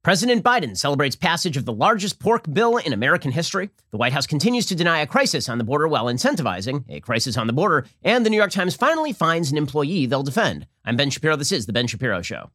President Biden celebrates passage of the largest pork bill in American history. The White House continues to deny a crisis on the border while incentivizing a crisis on the border. And the New York Times finally finds an employee they'll defend. I'm Ben Shapiro. This is The Ben Shapiro Show.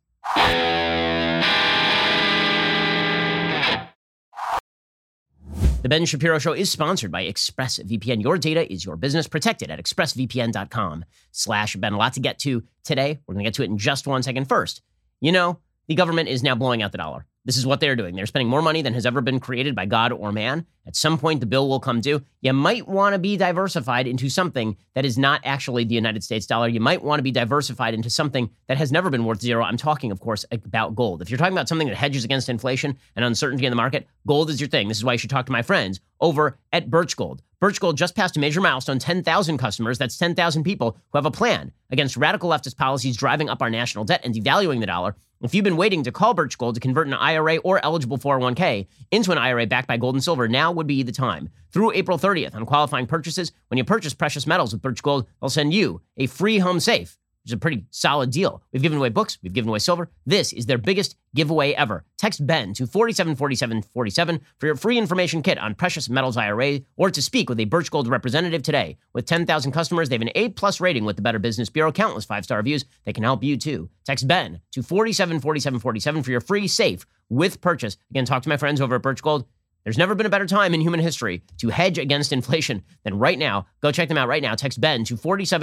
The Ben Shapiro Show is sponsored by ExpressVPN. Your data is your business. Protected at expressvpn.com/Ben. A lot to get to today. We're going to get to it in just 1 second. First, the government is now blowing out the dollar. This is what they're doing. They're spending more money than has ever been created by God or man. At some point, the bill will come due. You might want to be diversified into something that is not actually the United States dollar. You might want to be diversified into something that has never been worth zero. I'm talking, of course, about gold. If you're talking about something that hedges against inflation and uncertainty in the market, gold is your thing. This is why you should talk to my friends over at Birch Gold. Birch Gold just passed a major milestone, 10,000 customers. That's 10,000 people who have a plan against radical leftist policies driving up our national debt and devaluing the dollar. If you've been waiting to call Birch Gold to convert an IRA or eligible 401k into an IRA backed by gold and silver, now would be the time. Through April 30th on qualifying purchases, when you purchase precious metals with Birch Gold, they'll send you a free home safe, which is a pretty solid deal. We've given away books. We've given away silver. This is their biggest giveaway ever. Text Ben to 474747 for your free information kit on precious metals IRA or to speak with a Birch Gold representative today. With 10,000 customers, they have an A+ rating with the Better Business Bureau, countless 5-star reviews. They can help you too. Text Ben to 474747 for your free safe with purchase. Again, talk to my friends over at Birch Gold. There's never been a better time in human history to hedge against inflation than right now. Go check them out right now. Text Ben to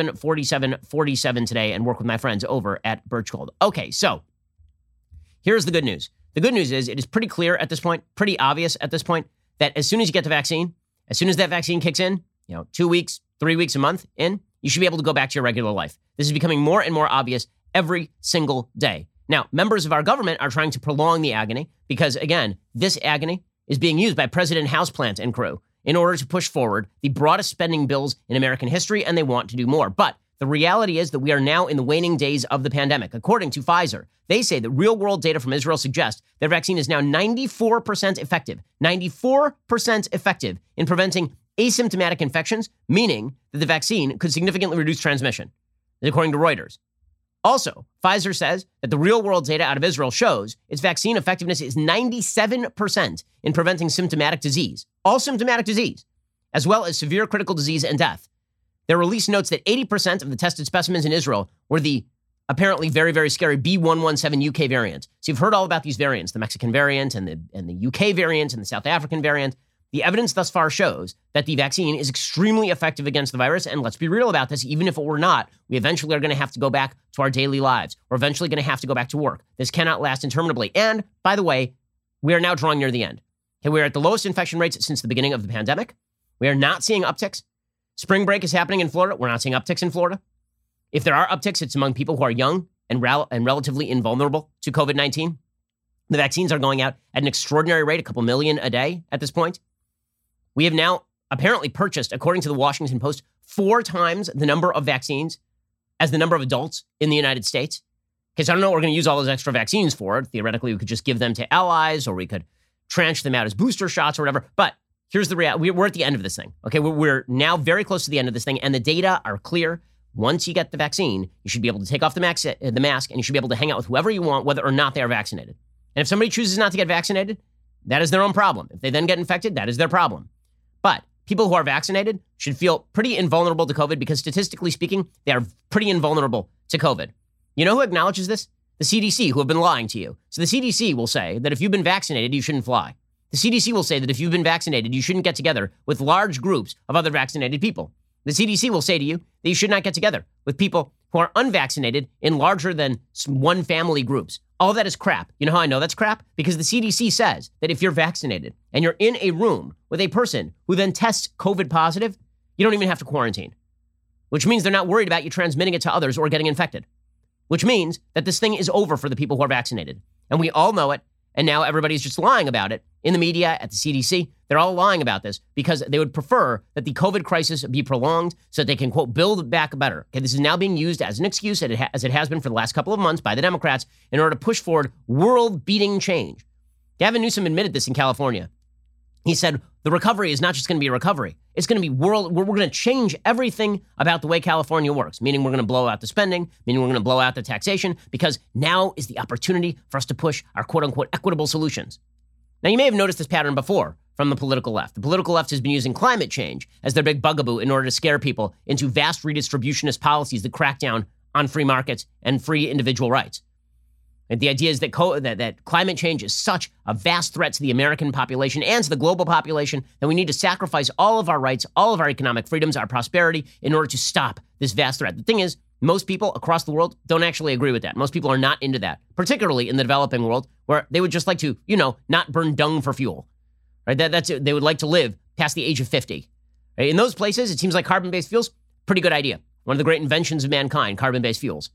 474747 today and work with my friends over at Birch Gold. Okay, so here's the good news. The good news is it is pretty clear at this point, pretty obvious at this point, that as soon as you get the vaccine, as soon as that vaccine kicks in, 2 weeks, 3 weeks, a month in, you should be able to go back to your regular life. This is becoming more and more obvious every single day. Now, members of our government are trying to prolong the agony because, again, this agony is being used by President Houseplant and crew in order to push forward the broadest spending bills in American history, and they want to do more. But the reality is that we are now in the waning days of the pandemic. According to Pfizer, they say that real-world data from Israel suggests their vaccine is now 94% effective, 94% effective in preventing asymptomatic infections, meaning that the vaccine could significantly reduce transmission, according to Reuters. Also, Pfizer says that the real-world data out of Israel shows its vaccine effectiveness is 97% in preventing symptomatic disease, all symptomatic disease, as well as severe critical disease and death. Their release notes that 80% of the tested specimens in Israel were the apparently very, very scary B117 UK variant. So you've heard all about these variants, the Mexican variant and the UK variant and the South African variant. The evidence thus far shows that the vaccine is extremely effective against the virus. And let's be real about this. Even if it were not, we eventually are going to have to go back to our daily lives. We're eventually going to have to go back to work. This cannot last interminably. And by the way, we are now drawing near the end. Okay, we're at the lowest infection rates since the beginning of the pandemic. We are not seeing upticks. Spring break is happening in Florida. We're not seeing upticks in Florida. If there are upticks, it's among people who are young and relatively invulnerable to COVID-19. The vaccines are going out at an extraordinary rate, a couple million a day at this point. We have now apparently purchased, according to the Washington Post, 4 times the number of vaccines as the number of adults in the United States. Because I don't know what we're going to use all those extra vaccines for. Theoretically, we could just give them to allies or we could tranche them out as booster shots or whatever. But here's the reality. We're at the end of this thing. Okay, we're now very close to the end of this thing, and the data are clear. Once you get the vaccine, you should be able to take off the mask, and you should be able to hang out with whoever you want, whether or not they are vaccinated. And if somebody chooses not to get vaccinated, that is their own problem. If they then get infected, that is their problem. But people who are vaccinated should feel pretty invulnerable to COVID because statistically speaking, they are pretty invulnerable to COVID. You know who acknowledges this? The CDC, who have been lying to you. So the CDC will say that if you've been vaccinated, you shouldn't fly. The CDC will say that if you've been vaccinated, you shouldn't get together with large groups of other vaccinated people. The CDC will say to you that you should not get together with people who are unvaccinated in larger than one family groups. All that is crap. You know how I know that's crap? Because the CDC says that if you're vaccinated and you're in a room with a person who then tests COVID positive, you don't even have to quarantine, which means they're not worried about you transmitting it to others or getting infected, which means that this thing is over for the people who are vaccinated. And we all know it. And now everybody's just lying about it in the media, at the CDC. They're all lying about this because they would prefer that the COVID crisis be prolonged so that they can, quote, build back better. Okay, this is now being used as an excuse, as it has been for the last couple of months by the Democrats, in order to push forward world-beating change. Gavin Newsom admitted this in California. He said the recovery is not just going to be a recovery. It's going to be we're going to change everything about the way California works, meaning we're going to blow out the spending, meaning we're going to blow out the taxation, because now is the opportunity for us to push our quote-unquote equitable solutions. Now, you may have noticed this pattern before from the political left. The political left has been using climate change as their big bugaboo in order to scare people into vast redistributionist policies that crack down on free markets and free individual rights. And the idea is that that climate change is such a vast threat to the American population and to the global population that we need to sacrifice all of our rights, all of our economic freedoms, our prosperity in order to stop this vast threat. The thing is, most people across the world don't actually agree with that. Most people are not into that, particularly in the developing world, where they would just like to, not burn dung for fuel. Right? That's it. They would like to live past the age of 50. Right? In those places, it seems like carbon-based fuels, pretty good idea. One of the great inventions of mankind, carbon-based fuels.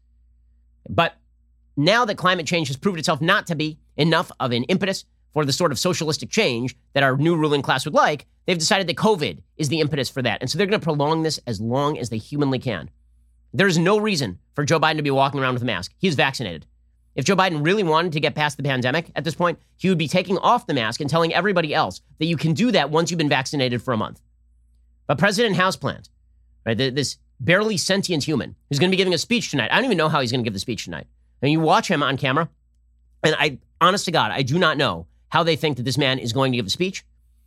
But now that climate change has proved itself not to be enough of an impetus for the sort of socialistic change that our new ruling class would like, they've decided that COVID is the impetus for that. And so they're going to prolong this as long as they humanly can. There is no reason for Joe Biden to be walking around with a mask. He's vaccinated. If Joe Biden really wanted to get past the pandemic at this point, he would be taking off the mask and telling everybody else that you can do that once you've been vaccinated for a month. But President Houseplant, right, this barely sentient human who's going to be giving a speech tonight. I don't even know how he's going to give the speech tonight. And you watch him on camera, and honest to God, I do not know how they think that this man is going to give a speech.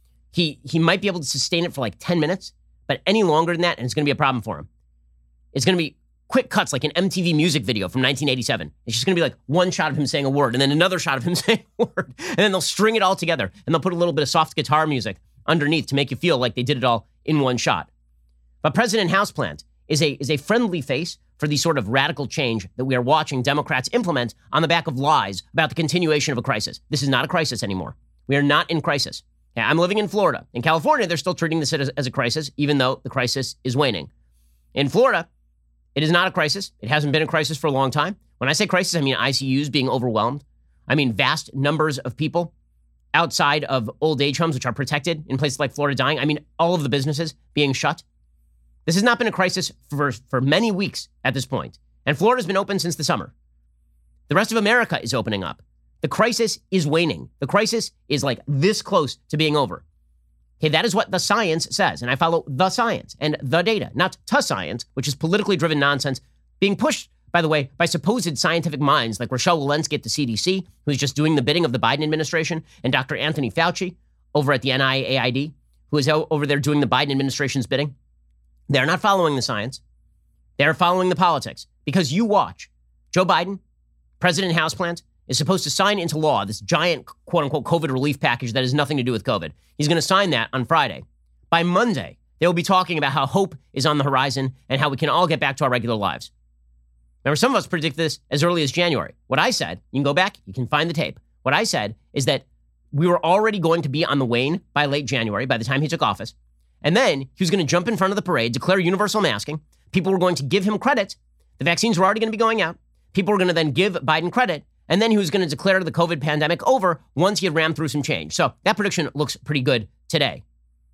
He might be able to sustain it for like 10 minutes, but any longer than that, and it's going to be a problem for him. It's going to be quick cuts like an MTV music video from 1987. It's just going to be like one shot of him saying a word and then another shot of him saying a word. And then they'll string it all together and they'll put a little bit of soft guitar music underneath to make you feel like they did it all in one shot. But President Houseplant is a friendly face for the sort of radical change that we are watching Democrats implement on the back of lies about the continuation of a crisis. This is not a crisis anymore. We are not in crisis. Yeah, I'm living in Florida. In California, they're still treating this as a crisis, even though the crisis is waning. In Florida, it is not a crisis. It hasn't been a crisis for a long time. When I say crisis, I mean ICUs being overwhelmed. I mean vast numbers of people outside of old age homes, which are protected in places like Florida, dying. I mean all of the businesses being shut. This has not been a crisis for many weeks at this point. And Florida's been open since the summer. The rest of America is opening up. The crisis is waning. The crisis is like this close to being over. Okay, that is what the science says. And I follow the science and the data, not science, which is politically driven nonsense being pushed, by the way, by supposed scientific minds like Rochelle Walensky at the CDC, who's just doing the bidding of the Biden administration, and Dr. Anthony Fauci over at the NIAID, who is over there doing the Biden administration's bidding. They're not following the science. They're following the politics. Because you watch, Joe Biden, President Houseplant, is supposed to sign into law this giant, quote-unquote, COVID relief package that has nothing to do with COVID. He's going to sign that on Friday. By Monday, they will be talking about how hope is on the horizon and how we can all get back to our regular lives. Remember, some of us predict this as early as January. What I said, you can go back, you can find the tape. What I said is that we were already going to be on the wane by late January, by the time he took office. And then he was going to jump in front of the parade, declare universal masking. People were going to give him credit. The vaccines were already going to be going out. People were going to then give Biden credit. And then he was going to declare the COVID pandemic over once he had rammed through some change. So that prediction looks pretty good today.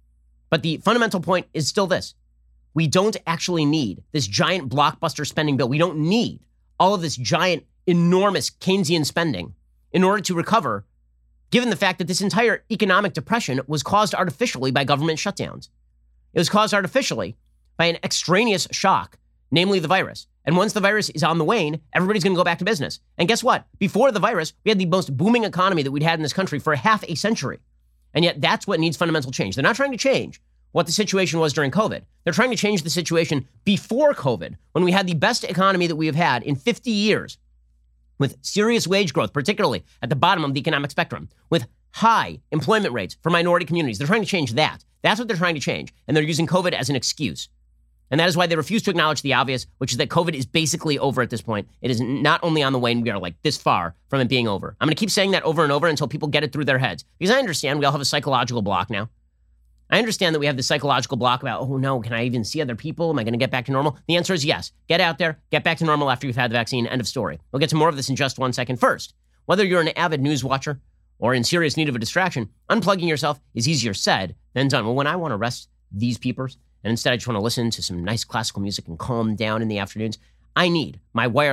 But the fundamental point is still this. We don't actually need this giant blockbuster spending bill. We don't need all of this giant, enormous Keynesian spending in order to recover, given the fact that this entire economic depression was caused artificially by government shutdowns. It was caused artificially by an extraneous shock, namely the virus. And once the virus is on the wane, everybody's going to go back to business. And guess what? Before the virus, we had the most booming economy that we'd had in this country for half a century. And yet that's what needs fundamental change. They're not trying to change what the situation was during COVID. They're trying to change the situation before COVID, when we had the best economy that we have had in 50 years, with serious wage growth, particularly at the bottom of the economic spectrum, with high employment rates for minority communities. They're trying to change that. That's what they're trying to change. And they're using COVID as an excuse. And that is why they refuse to acknowledge the obvious, which is that COVID is basically over at this point. It is not only on the wane, we are like this far from it being over. I'm going to keep saying that over and over until people get it through their heads. Because I understand we all have a psychological block now. I understand that we have this psychological block about, oh no, can I even see other people? Am I going to get back to normal? The answer is yes. Get out there, get back to normal after you've had the vaccine, end of story. We'll get to more of this in just 1 second. First, whether you're an avid news watcher or in serious need of a distraction, unplugging yourself is easier said than done. Well, when I want to rest these peepers, and instead I just want to listen to some nice classical music and calm down in the afternoons, I need my wireless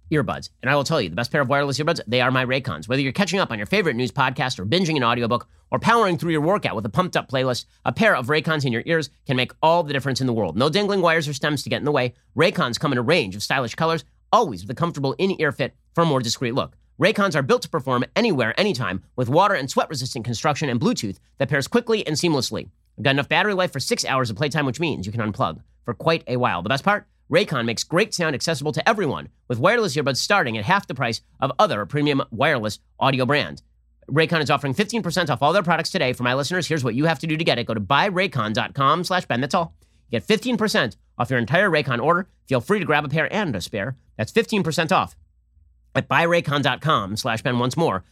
earbuds. And I will tell you, the best pair of wireless earbuds, they are my Raycons. Whether you're catching up on your favorite news podcast or binging an audiobook or powering through your workout with a pumped-up playlist, a pair of Raycons in your ears can make all the difference in the world. No dangling wires or stems to get in the way. Raycons come in a range of stylish colors, always with a comfortable in-ear fit for a more discreet look. Raycons are built to perform anywhere, anytime, with water and sweat-resistant construction and Bluetooth that pairs quickly and seamlessly. I've got enough battery life for 6 hours of playtime, which means you can unplug for quite a while. The best part? Raycon makes great sound accessible to everyone, with wireless earbuds starting at half the price of other premium wireless audio brands. Raycon is offering 15% off all their products today. For my listeners, here's what you have to do to get it. Go to buyraycon.com/Ben. That's all. Get 15% off your entire Raycon order. Feel free to grab a pair and a spare. That's 15% off at buyraycon.com/Ben. Once more,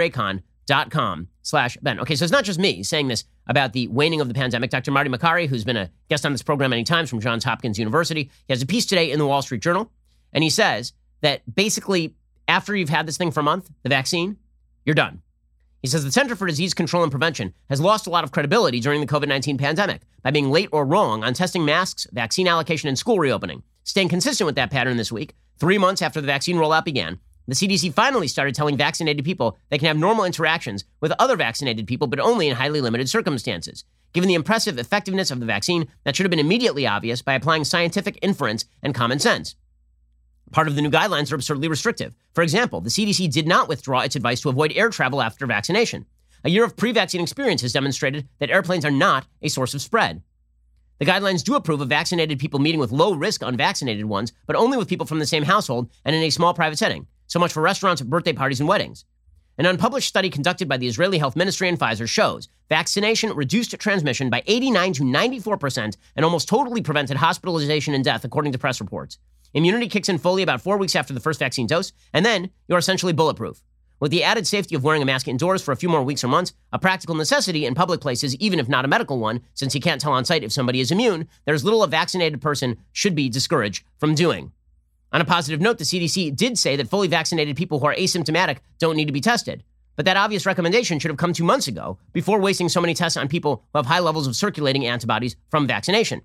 buyraycon.com/Ben. Okay, so it's not just me saying this about the waning of the pandemic. Dr. Marty Makary, who's been a guest on this program many times from Johns Hopkins University, he has a piece today in the Wall Street Journal, and he says that basically after you've had this thing for a month, the vaccine, you're done. He says the Center for Disease Control and Prevention has lost a lot of credibility during the COVID-19 pandemic by being late or wrong on testing masks, vaccine allocation, and school reopening. Staying consistent with that pattern this week, 3 months after the vaccine rollout began, the CDC finally started telling vaccinated people they can have normal interactions with other vaccinated people, but only in highly limited circumstances. Given the impressive effectiveness of the vaccine, that should have been immediately obvious by applying scientific inference and common sense. Part of the new guidelines are absurdly restrictive. For example, the CDC did not withdraw its advice to avoid air travel after vaccination. A year of pre-vaccine experience has demonstrated that airplanes are not a source of spread. The guidelines do approve of vaccinated people meeting with low-risk unvaccinated ones, but only with people from the same household and in a small private setting. So much for restaurants, birthday parties, and weddings. An unpublished study conducted by the Israeli Health Ministry and Pfizer shows vaccination reduced transmission by 89 to 94% and almost totally prevented hospitalization and death, according to press reports. Immunity kicks in fully about 4 weeks after the first vaccine dose, and then you're essentially bulletproof. With the added safety of wearing a mask indoors for a few more weeks or months, a practical necessity in public places, even if not a medical one, since you can't tell on sight if somebody is immune, there's little a vaccinated person should be discouraged from doing. On a positive note, the CDC did say that fully vaccinated people who are asymptomatic don't need to be tested. But that obvious recommendation should have come 2 months ago, before wasting so many tests on people who have high levels of circulating antibodies from vaccination.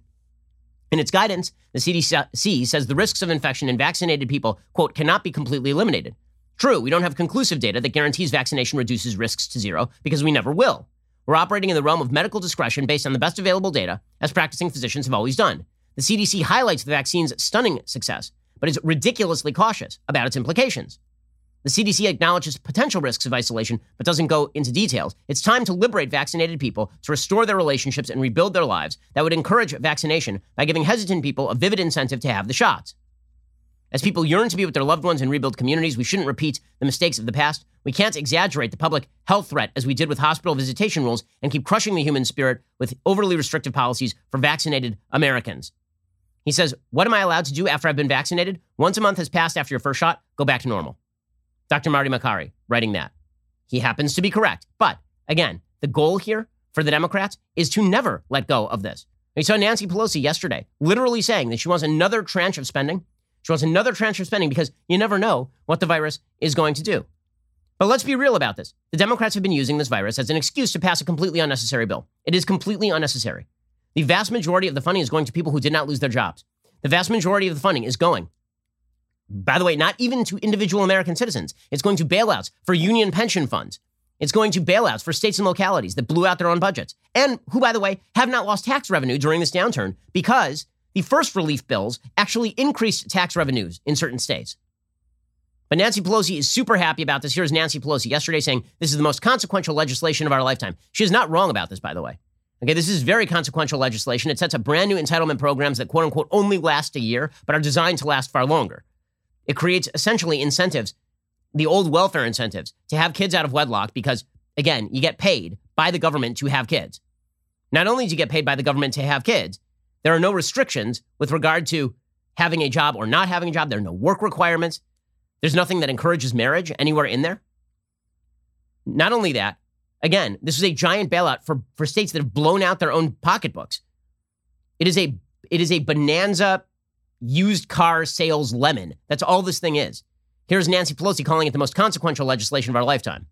In its guidance, the CDC says the risks of infection in vaccinated people, quote, cannot be completely eliminated. True, we don't have conclusive data that guarantees vaccination reduces risks to zero, because we never will. We're operating in the realm of medical discretion based on the best available data, as practicing physicians have always done. The CDC highlights the vaccine's stunning success, but is ridiculously cautious about its implications. The CDC acknowledges potential risks of isolation, but doesn't go into details. It's time to liberate vaccinated people to restore their relationships and rebuild their lives. That would encourage vaccination by giving hesitant people a vivid incentive to have the shots. As people yearn to be with their loved ones and rebuild communities, we shouldn't repeat the mistakes of the past. We can't exaggerate the public health threat as we did with hospital visitation rules and keep crushing the human spirit with overly restrictive policies for vaccinated Americans. He says, what am I allowed to do after I've been vaccinated? Once a month has passed after your first shot, go back to normal. Dr. Marty Makary writing that. He happens to be correct. But again, the goal here for the Democrats is to never let go of this. We saw Nancy Pelosi yesterday literally saying that she wants another tranche of spending. She wants another tranche of spending because you never know what the virus is going to do. But let's be real about this. The Democrats have been using this virus as an excuse to pass a completely unnecessary bill. It is completely unnecessary. The vast majority of the funding is going to people who did not lose their jobs. The vast majority of the funding is going, by the way, not even to individual American citizens. It's going to bailouts for union pension funds. It's going to bailouts for states and localities that blew out their own budgets and who, by the way, have not lost tax revenue during this downturn because the first relief bills actually increased tax revenues in certain states. But Nancy Pelosi is super happy about this. Here's Nancy Pelosi yesterday saying this is the most consequential legislation of our lifetime. She is not wrong about this, by the way. Okay, this is very consequential legislation. It sets up brand new entitlement programs that, quote unquote, only last a year, but are designed to last far longer. It creates essentially incentives, the old welfare incentives, to have kids out of wedlock because, again, you get paid by the government to have kids. Not only do you get paid by the government to have kids, there are no restrictions with regard to having a job or not having a job. There are no work requirements. There's nothing that encourages marriage anywhere in there. Not only that, again, this is a giant bailout for states that have blown out their own pocketbooks. It is a bonanza used car sales lemon. That's all this thing is. Here's Nancy Pelosi calling it the most consequential legislation of our lifetime.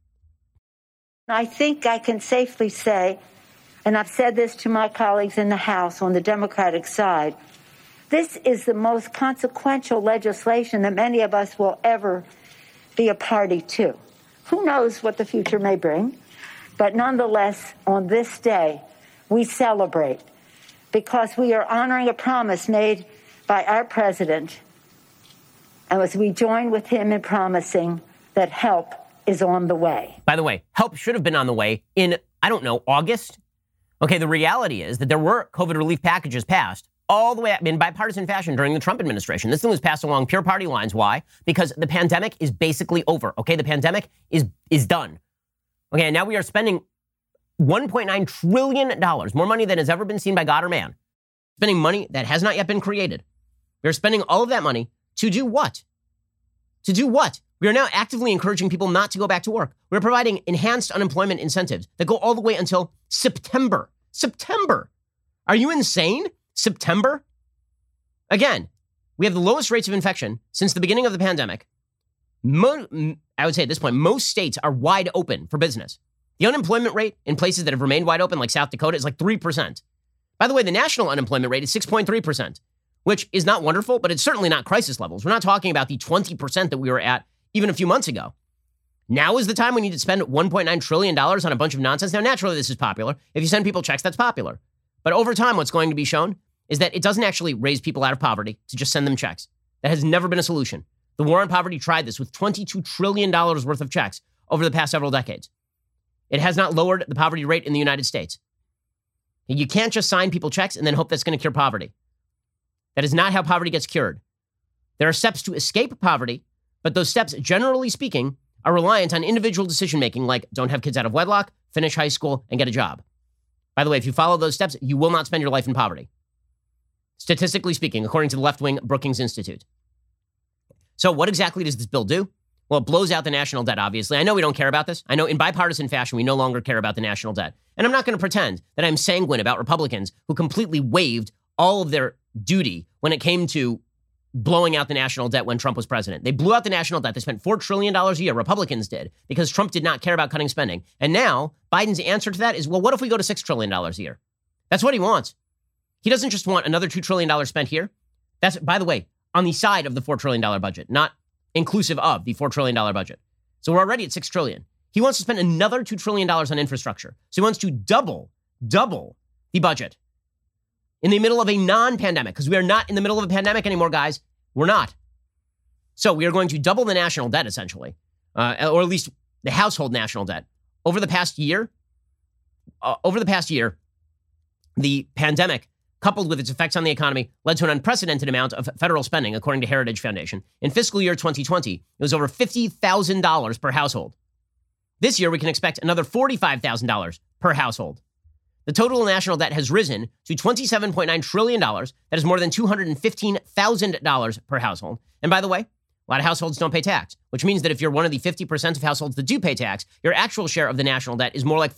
I think I can safely say, and I've said this to my colleagues in the House on the Democratic side, This is the most consequential legislation that many of us will ever be a party to. Who knows what the future may bring? But nonetheless, on this day, we celebrate because we are honoring a promise made by our president, and as we join with him in promising that help is on the way. By the way, help should have been on the way in, August. Okay, the reality is that there were COVID relief packages passed all the way up in bipartisan fashion during the Trump administration. This thing was passed along pure party lines. Why? Because the pandemic is basically over. Okay, the pandemic is done. Okay, and now we are spending $1.9 trillion, more money than has ever been seen by God or man. Spending money that has not yet been created. We are spending all of that money to do what? To do what? We are now actively encouraging people not to go back to work. We're providing enhanced unemployment incentives that go all the way until September. September. Are you insane? September? Again, we have the lowest rates of infection since the beginning of the pandemic. I would say at this point, most states are wide open for business. The unemployment rate in places that have remained wide open, like South Dakota, is like 3%. By the way, the national unemployment rate is 6.3%, which is not wonderful, but it's certainly not crisis levels. We're not talking about the 20% that we were at even a few months ago. Now is the time we need to spend $1.9 trillion on a bunch of nonsense. Now, naturally, this is popular. If you send people checks, that's popular. But over time, what's going to be shown is that it doesn't actually raise people out of poverty to just send them checks. That has never been a solution. The war on poverty tried this with $22 trillion worth of checks over the past several decades. It has not lowered the poverty rate in the United States. You can't just sign people checks and then hope that's going to cure poverty. That is not how poverty gets cured. There are steps to escape poverty, but those steps, generally speaking, are reliant on individual decision-making, like don't have kids out of wedlock, finish high school, and get a job. By the way, if you follow those steps, you will not spend your life in poverty. Statistically speaking, according to the left-wing Brookings Institute. So what exactly does this bill do? Well, it blows out the national debt, obviously. I know we don't care about this. I know in bipartisan fashion, we no longer care about the national debt. And I'm not going to pretend that I'm sanguine about Republicans who completely waived all of their duty when it came to blowing out the national debt when Trump was president. They blew out the national debt. They spent $4 trillion a year. Republicans did, because Trump did not care about cutting spending. And now Biden's answer to that is, well, what if we go to $6 trillion a year? That's what he wants. He doesn't just want another $2 trillion spent here. That's, by the way, on the side of the $4 trillion budget, not inclusive of the $4 trillion budget. So we're already at $6 trillion. He wants to spend another $2 trillion on infrastructure. So he wants to double the budget in the middle of a non-pandemic, because we are not in the middle of a pandemic anymore, guys. We're not. So we are going to double the national debt, essentially, or at least the household national debt. Over the past year, the pandemic, coupled with its effects on the economy, led to an unprecedented amount of federal spending, according to Heritage Foundation. In fiscal year 2020, it was over $50,000 per household. This year, we can expect another $45,000 per household. The total national debt has risen to $27.9 trillion. That is more than $215,000 per household. And by the way, a lot of households don't pay tax, which means that if you're one of the 50% of households that do pay tax, your actual share of the national debt is more like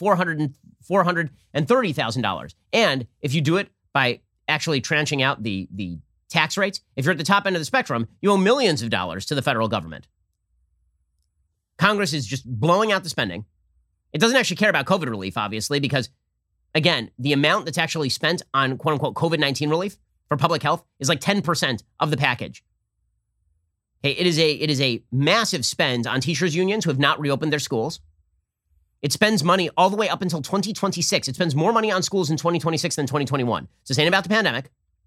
$430,000. And if you do it by actually tranching out the tax rates, if you're at the top end of the spectrum, you owe millions of dollars to the federal government. Congress is just blowing out the spending. It doesn't actually care about COVID relief, obviously, because, again, the amount that's actually spent on quote-unquote COVID-19 relief for public health is like 10% of the package. Okay, it is a massive spend on teachers' unions who have not reopened their schools. It spends money all the way up until 2026. It spends more money on schools in 2026 than 2021. So this ain't about the pandemic.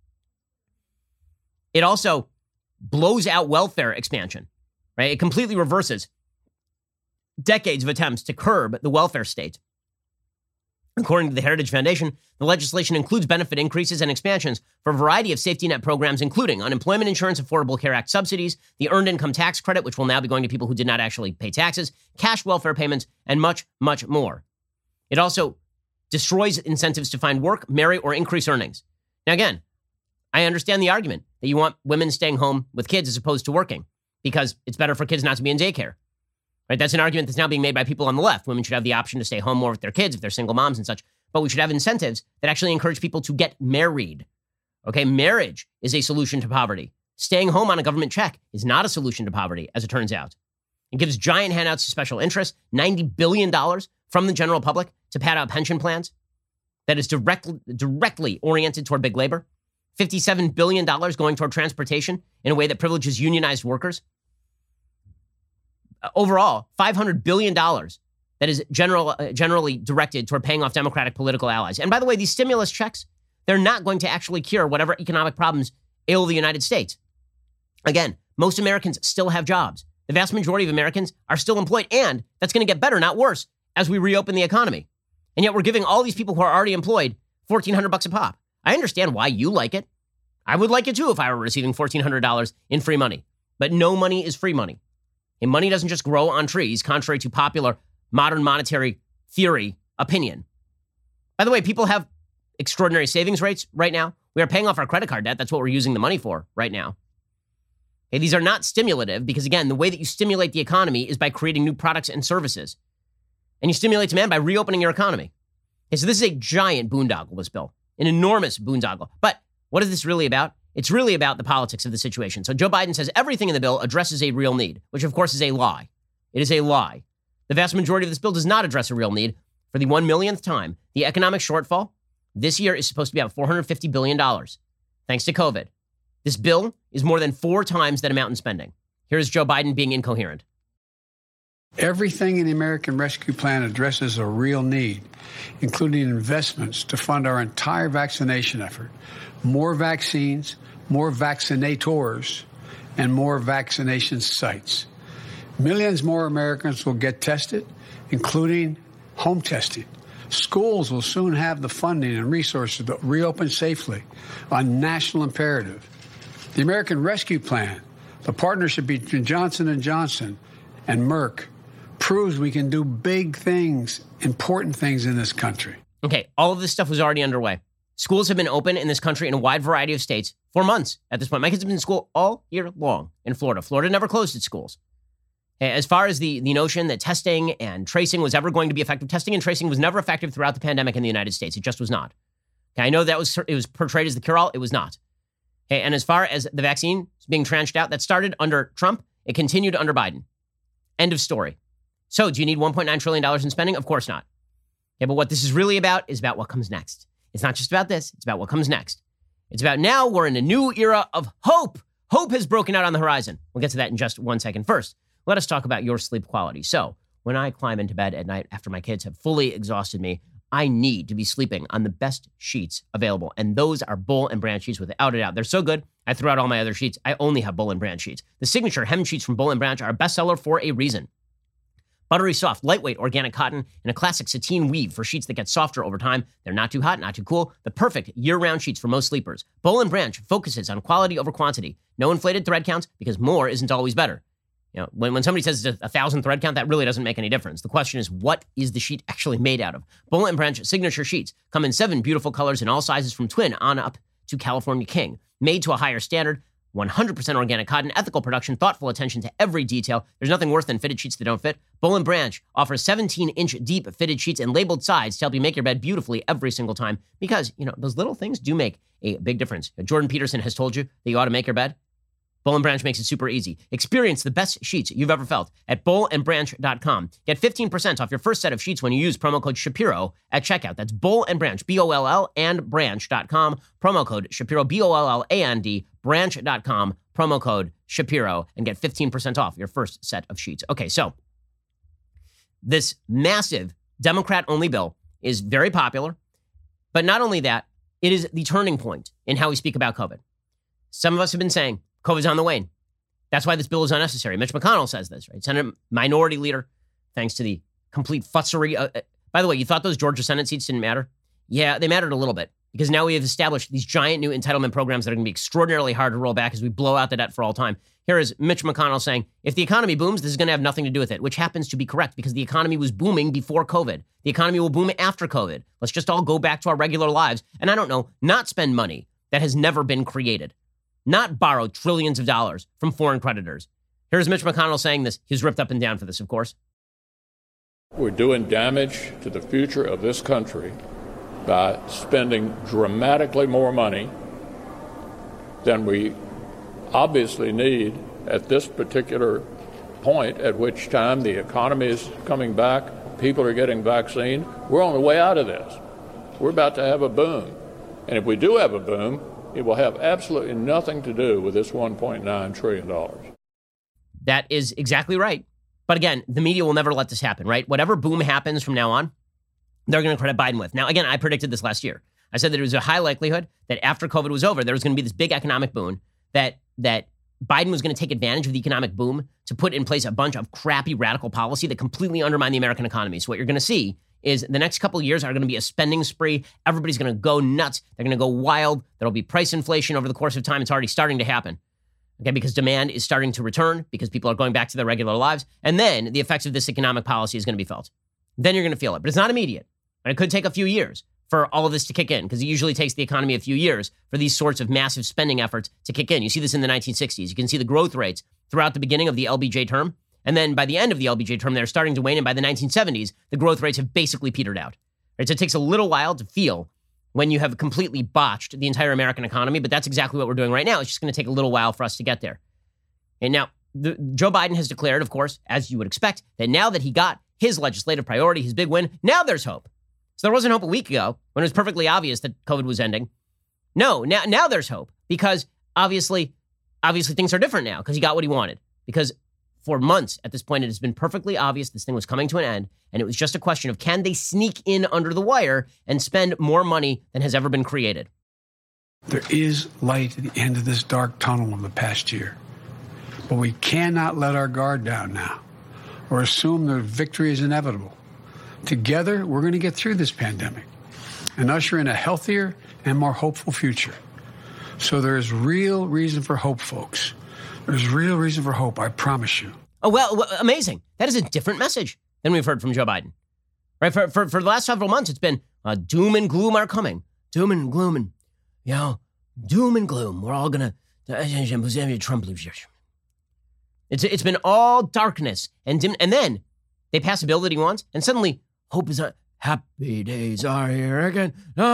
It also blows out welfare expansion, right? It completely reverses decades of attempts to curb the welfare state. According to the Heritage Foundation, the legislation includes benefit increases and expansions for a variety of safety net programs, including unemployment insurance, Affordable Care Act subsidies, the earned income tax credit, which will now be going to people who did not actually pay taxes, cash welfare payments, and much, much more. It also destroys incentives to find work, marry, or increase earnings. Now, again, I understand the argument that you want women staying home with kids as opposed to working because it's better for kids not to be in daycare. Right? That's an argument that's now being made by people on the left. Women should have the option to stay home more with their kids if they're single moms and such. But we should have incentives that actually encourage people to get married. Okay, marriage is a solution to poverty. Staying home on a government check is not a solution to poverty, as it turns out. It gives giant handouts to special interests, $90 billion from the general public to pad out pension plans that is directly oriented toward big labor. $57 billion going toward transportation in a way that privileges unionized workers. Overall, $500 billion that is generally directed toward paying off Democratic political allies. And by the way, these stimulus checks, they're not going to actually cure whatever economic problems ail the United States. Again, most Americans still have jobs. The vast majority of Americans are still employed, and that's going to get better, not worse, as we reopen the economy. And yet we're giving all these people who are already employed $1,400 a pop. I understand why you like it. I would like it too if I were receiving $1,400 in free money. But no money is free money. And money doesn't just grow on trees, contrary to popular modern monetary theory opinion. By the way, people have extraordinary savings rates right now. We are paying off our credit card debt. That's what we're using the money for right now. Okay, these are not stimulative because, again, the way that you stimulate the economy is by creating new products and services. And you stimulate demand by reopening your economy. Okay, so this is a giant boondoggle, this bill. An enormous boondoggle. But what is this really about? It's really about the politics of the situation. So Joe Biden says everything in the bill addresses a real need, which of course is a lie. It is a lie. The vast majority of this bill does not address a real need. For the 1 millionth time, the economic shortfall this year is supposed to be about $450 billion, thanks to COVID. This bill is more than 4 times that amount in spending. Here's Joe Biden being incoherent. Everything in the American Rescue Plan addresses a real need, including investments to fund our entire vaccination effort, more vaccines, more vaccinators, and more vaccination sites. Millions more Americans will get tested, including home testing. Schools will soon have the funding and resources to reopen safely, a national imperative. The American Rescue Plan, the partnership between Johnson & Johnson and Merck, proves we can do big things, important things in this country. Okay, all of this stuff was already underway. Schools have been open in this country in a wide variety of states for months at this point. My kids have been in school all year long in Florida. Florida never closed its schools. As far as the notion that testing and tracing was ever going to be effective, testing and tracing was never effective throughout the pandemic in the United States. It just was not. Okay, I know that it was portrayed as the cure-all. It was not. Okay, and as far as the vaccine being tranched out, that started under Trump. It continued under Biden. End of story. So do you need $1.9 trillion in spending? Of course not. Okay, but what this is really about is about what comes next. It's not just about this. It's about what comes next. It's about now we're in a new era of hope. Hope has broken out on the horizon. We'll get to that in just 1 second. First, let us talk about your sleep quality. So when I climb into bed at night after my kids have fully exhausted me, I need to be sleeping on the best sheets available. And those are Boll & Branch sheets without a doubt. They're so good, I threw out all my other sheets. I only have Boll & Branch sheets. The signature hem sheets from Boll & Branch are a bestseller for a reason. Buttery soft, lightweight organic cotton, and a classic sateen weave for sheets that get softer over time. They're not too hot, not too cool. The perfect year-round sheets for most sleepers. Boll & Branch focuses on quality over quantity. No inflated thread counts because more isn't always better. You know, when somebody says it's 1,000 thread count, that really doesn't make any difference. The question is, what is the sheet actually made out of? Boll & Branch signature sheets come in 7 beautiful colors in all sizes from twin on up to California King. Made to a higher standard, 100% organic cotton, ethical production, thoughtful attention to every detail. There's nothing worse than fitted sheets that don't fit. Boll & Branch offers 17-inch deep fitted sheets and labeled sides to help you make your bed beautifully every single time because, you know, those little things do make a big difference. Jordan Peterson has told you that you ought to make your bed. Boll & Branch makes it super easy. Experience the best sheets you've ever felt at bollandbranch.com. Get 15% off your first set of sheets when you use promo code Shapiro at checkout. That's Boll & Branch, B-O-L-L, and branch.com. Promo code Shapiro, B-O-L-L-A-N-D, branch.com, promo code Shapiro, and get 15% off your first set of sheets. Okay, so this massive Democrat-only bill is very popular, but not only that, it is the turning point in how we speak about COVID. Some of us have been saying, COVID's on the wane. That's why this bill is unnecessary. Mitch McConnell says this, right? Senate Minority Leader, thanks to the complete futzery. By the way, you thought those Georgia Senate seats didn't matter? Yeah, they mattered a little bit because now we have established these giant new entitlement programs that are going to be extraordinarily hard to roll back as we blow out the debt for all time. Here is Mitch McConnell saying, if the economy booms, this is going to have nothing to do with it, which happens to be correct because the economy was booming before COVID. The economy will boom after COVID. Let's just all go back to our regular lives. And I don't know, not spend money that has never been created. Not borrow trillions of dollars from foreign creditors. Here's Mitch McConnell saying this. He's ripped up and down for this, of course. We're doing damage to the future of this country by spending dramatically more money than we obviously need at this particular point, at which time the economy is coming back, people are getting vaccine. We're on the way out of this. We're about to have a boom. And if we do have a boom, It will have absolutely nothing to do with this $1.9 trillion. That is exactly right. But again, the media will never let this happen, right? Whatever boom happens from now on, they're going to credit Biden with. Now, again, I predicted this last year. I said that there was a high likelihood that after COVID was over, there was going to be this big economic boom that Biden was going to take advantage of the economic boom to put in place a bunch of crappy radical policy that completely undermined the American economy. So what you're going to see is the next couple of years are going to be a spending spree. Everybody's going to go nuts. They're going to go wild. There'll be price inflation over the course of time. It's already starting to happen. Okay, because demand is starting to return because people are going back to their regular lives. And then the effects of this economic policy is going to be felt. Then you're going to feel it. But it's not immediate. And it could take a few years for all of this to kick in, because it usually takes the economy a few years for these sorts of massive spending efforts to kick in. You see this in the 1960s. You can see the growth rates throughout the beginning of the LBJ term. And then by the end of the LBJ term, they're starting to wane. And by the 1970s, the growth rates have basically petered out. Right? So it takes a little while to feel when you have completely botched the entire American economy. But that's exactly what we're doing right now. It's just going to take a little while for us to get there. And now, Joe Biden has declared, of course, as you would expect, that now that he got his legislative priority, his big win, now there's hope. So there wasn't hope a week ago when it was perfectly obvious that COVID was ending. No, now there's hope, because obviously things are different now because he got what he wanted. Because for months at this point, it has been perfectly obvious this thing was coming to an end. And it was just a question of, can they sneak in under the wire and spend more money than has ever been created? There is light at the end of this dark tunnel of the past year. But we cannot let our guard down now or assume that victory is inevitable. Together, we're going to get through this pandemic and usher in a healthier and more hopeful future. So there is real reason for hope, folks. There's real reason for hope, I promise you. Oh, well, amazing. That is a different message than we've heard from Joe Biden. Right? For the last several months, it's been doom and gloom are coming. Doom and gloom and, doom and gloom. We're all going to, Trump leaves. It's been all darkness and dim. And then they pass a bill that he wants, and suddenly hope is on. Happy days are here again.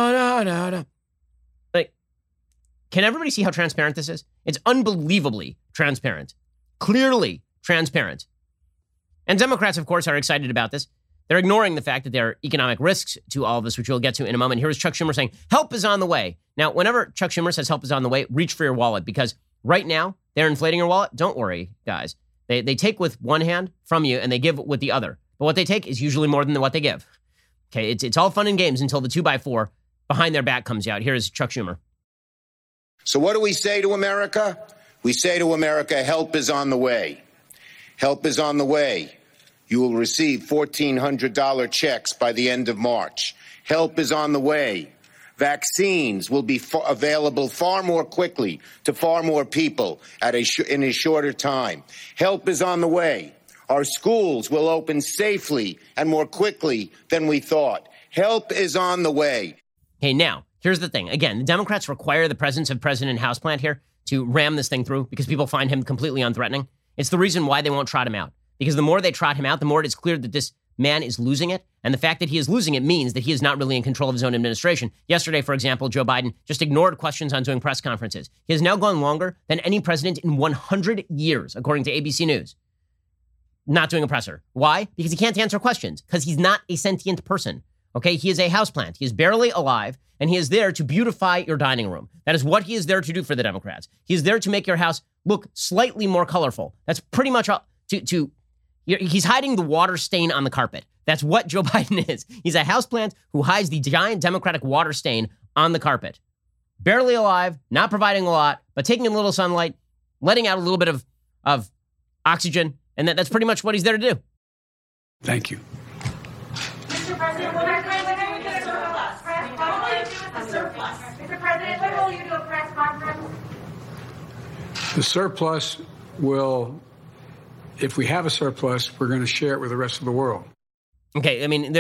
Like, can everybody see how transparent this is? It's unbelievably transparent. Clearly transparent. And Democrats, of course, are excited about this. They're ignoring the fact that there are economic risks to all of this, which we'll get to in a moment. Here's Chuck Schumer saying, help is on the way. Now, whenever Chuck Schumer says help is on the way, reach for your wallet, because right now they're inflating your wallet. Don't worry, guys. They take with one hand from you and they give with the other. But what they take is usually more than what they give. Okay, it's all fun and games until the 2x4 behind their back comes out. Here's Chuck Schumer. So what do we say to America? We say to America, help is on the way. Help is on the way. You will receive $1,400 checks by the end of March. Help is on the way. Vaccines will be available far more quickly to far more people in a shorter time. Help is on the way. Our schools will open safely and more quickly than we thought. Help is on the way. Hey, now, here's the thing. Again, the Democrats require the presence of President Houseplant here to ram this thing through because people find him completely unthreatening. It's the reason why they won't trot him out. Because the more they trot him out, the more it is clear that this man is losing it. And the fact that he is losing it means that he is not really in control of his own administration. Yesterday, for example, Joe Biden just ignored questions on doing press conferences. He has now gone longer than any president in 100 years, according to ABC News. Not doing a presser. Why? Because he can't answer questions. Because he's not a sentient person. Okay? He is a houseplant. He is barely alive, and he is there to beautify your dining room. That is what he is there to do for the Democrats. He is there to make your house look slightly more colorful. That's pretty much all. He's hiding the water stain on the carpet. That's what Joe Biden is. He's a houseplant who hides the giant Democratic water stain on the carpet. Barely alive, not providing a lot, but taking in a little sunlight, letting out a little bit of oxygen, and that's pretty much what he's there to do. Thank you. Mr. President, what are you doing with the surplus? What will you do with the surplus? Mr. President, when will you do a press conference? The surplus will, if we have a surplus, we're going to share it with the rest of the world. Okay, I mean,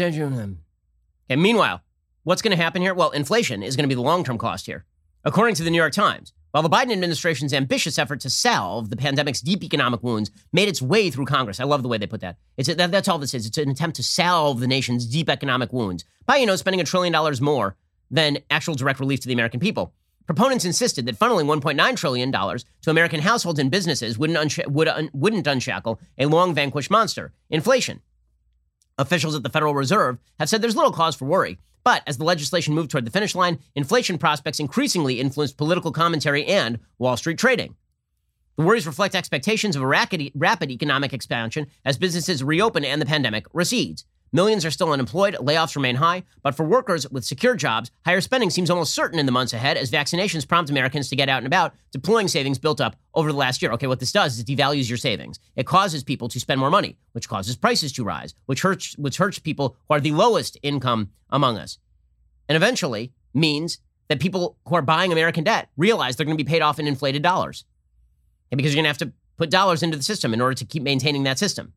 and meanwhile, what's going to happen here? Well, inflation is going to be the long-term cost here. According to the New York Times, while the Biden administration's ambitious effort to salve the pandemic's deep economic wounds made its way through Congress, I love the way they put that. That's all this is. It's an attempt to salve the nation's deep economic wounds by, spending $1 trillion more than actual direct relief to the American people. Proponents insisted that funneling $1.9 trillion to American households and businesses wouldn't unshackle a long-vanquished monster, inflation. Officials at the Federal Reserve have said there's little cause for worry. But as the legislation moved toward the finish line, inflation prospects increasingly influenced political commentary and Wall Street trading. The worries reflect expectations of a rapid economic expansion as businesses reopen and the pandemic recedes. Millions are still unemployed, layoffs remain high, but for workers with secure jobs, higher spending seems almost certain in the months ahead as vaccinations prompt Americans to get out and about, deploying savings built up over the last year. Okay, what this does is it devalues your savings. It causes people to spend more money, which causes prices to rise, which hurts people who are the lowest income among us. And eventually means that people who are buying American debt realize they're going to be paid off in inflated dollars. And because you're going to have to put dollars into the system in order to keep maintaining that system.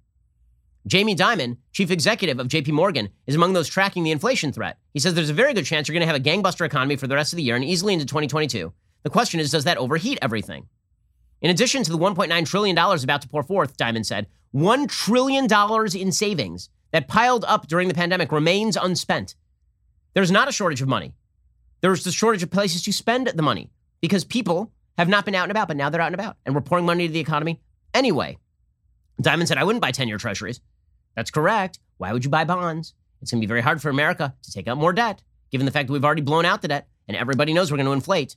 Jamie Dimon, chief executive of JP Morgan, is among those tracking the inflation threat. He says there's a very good chance you're going to have a gangbuster economy for the rest of the year and easily into 2022. The question is, does that overheat everything? In addition to the $1.9 trillion about to pour forth, Dimon said, $1 trillion in savings that piled up during the pandemic remains unspent. There's not a shortage of money. There's the shortage of places to spend the money because people have not been out and about, but now they're out and about, and we're pouring money into the economy anyway. Dimon said, I wouldn't buy 10-year treasuries. That's correct. Why would you buy bonds? It's going to be very hard for America to take out more debt, given the fact that we've already blown out the debt, and everybody knows we're going to inflate.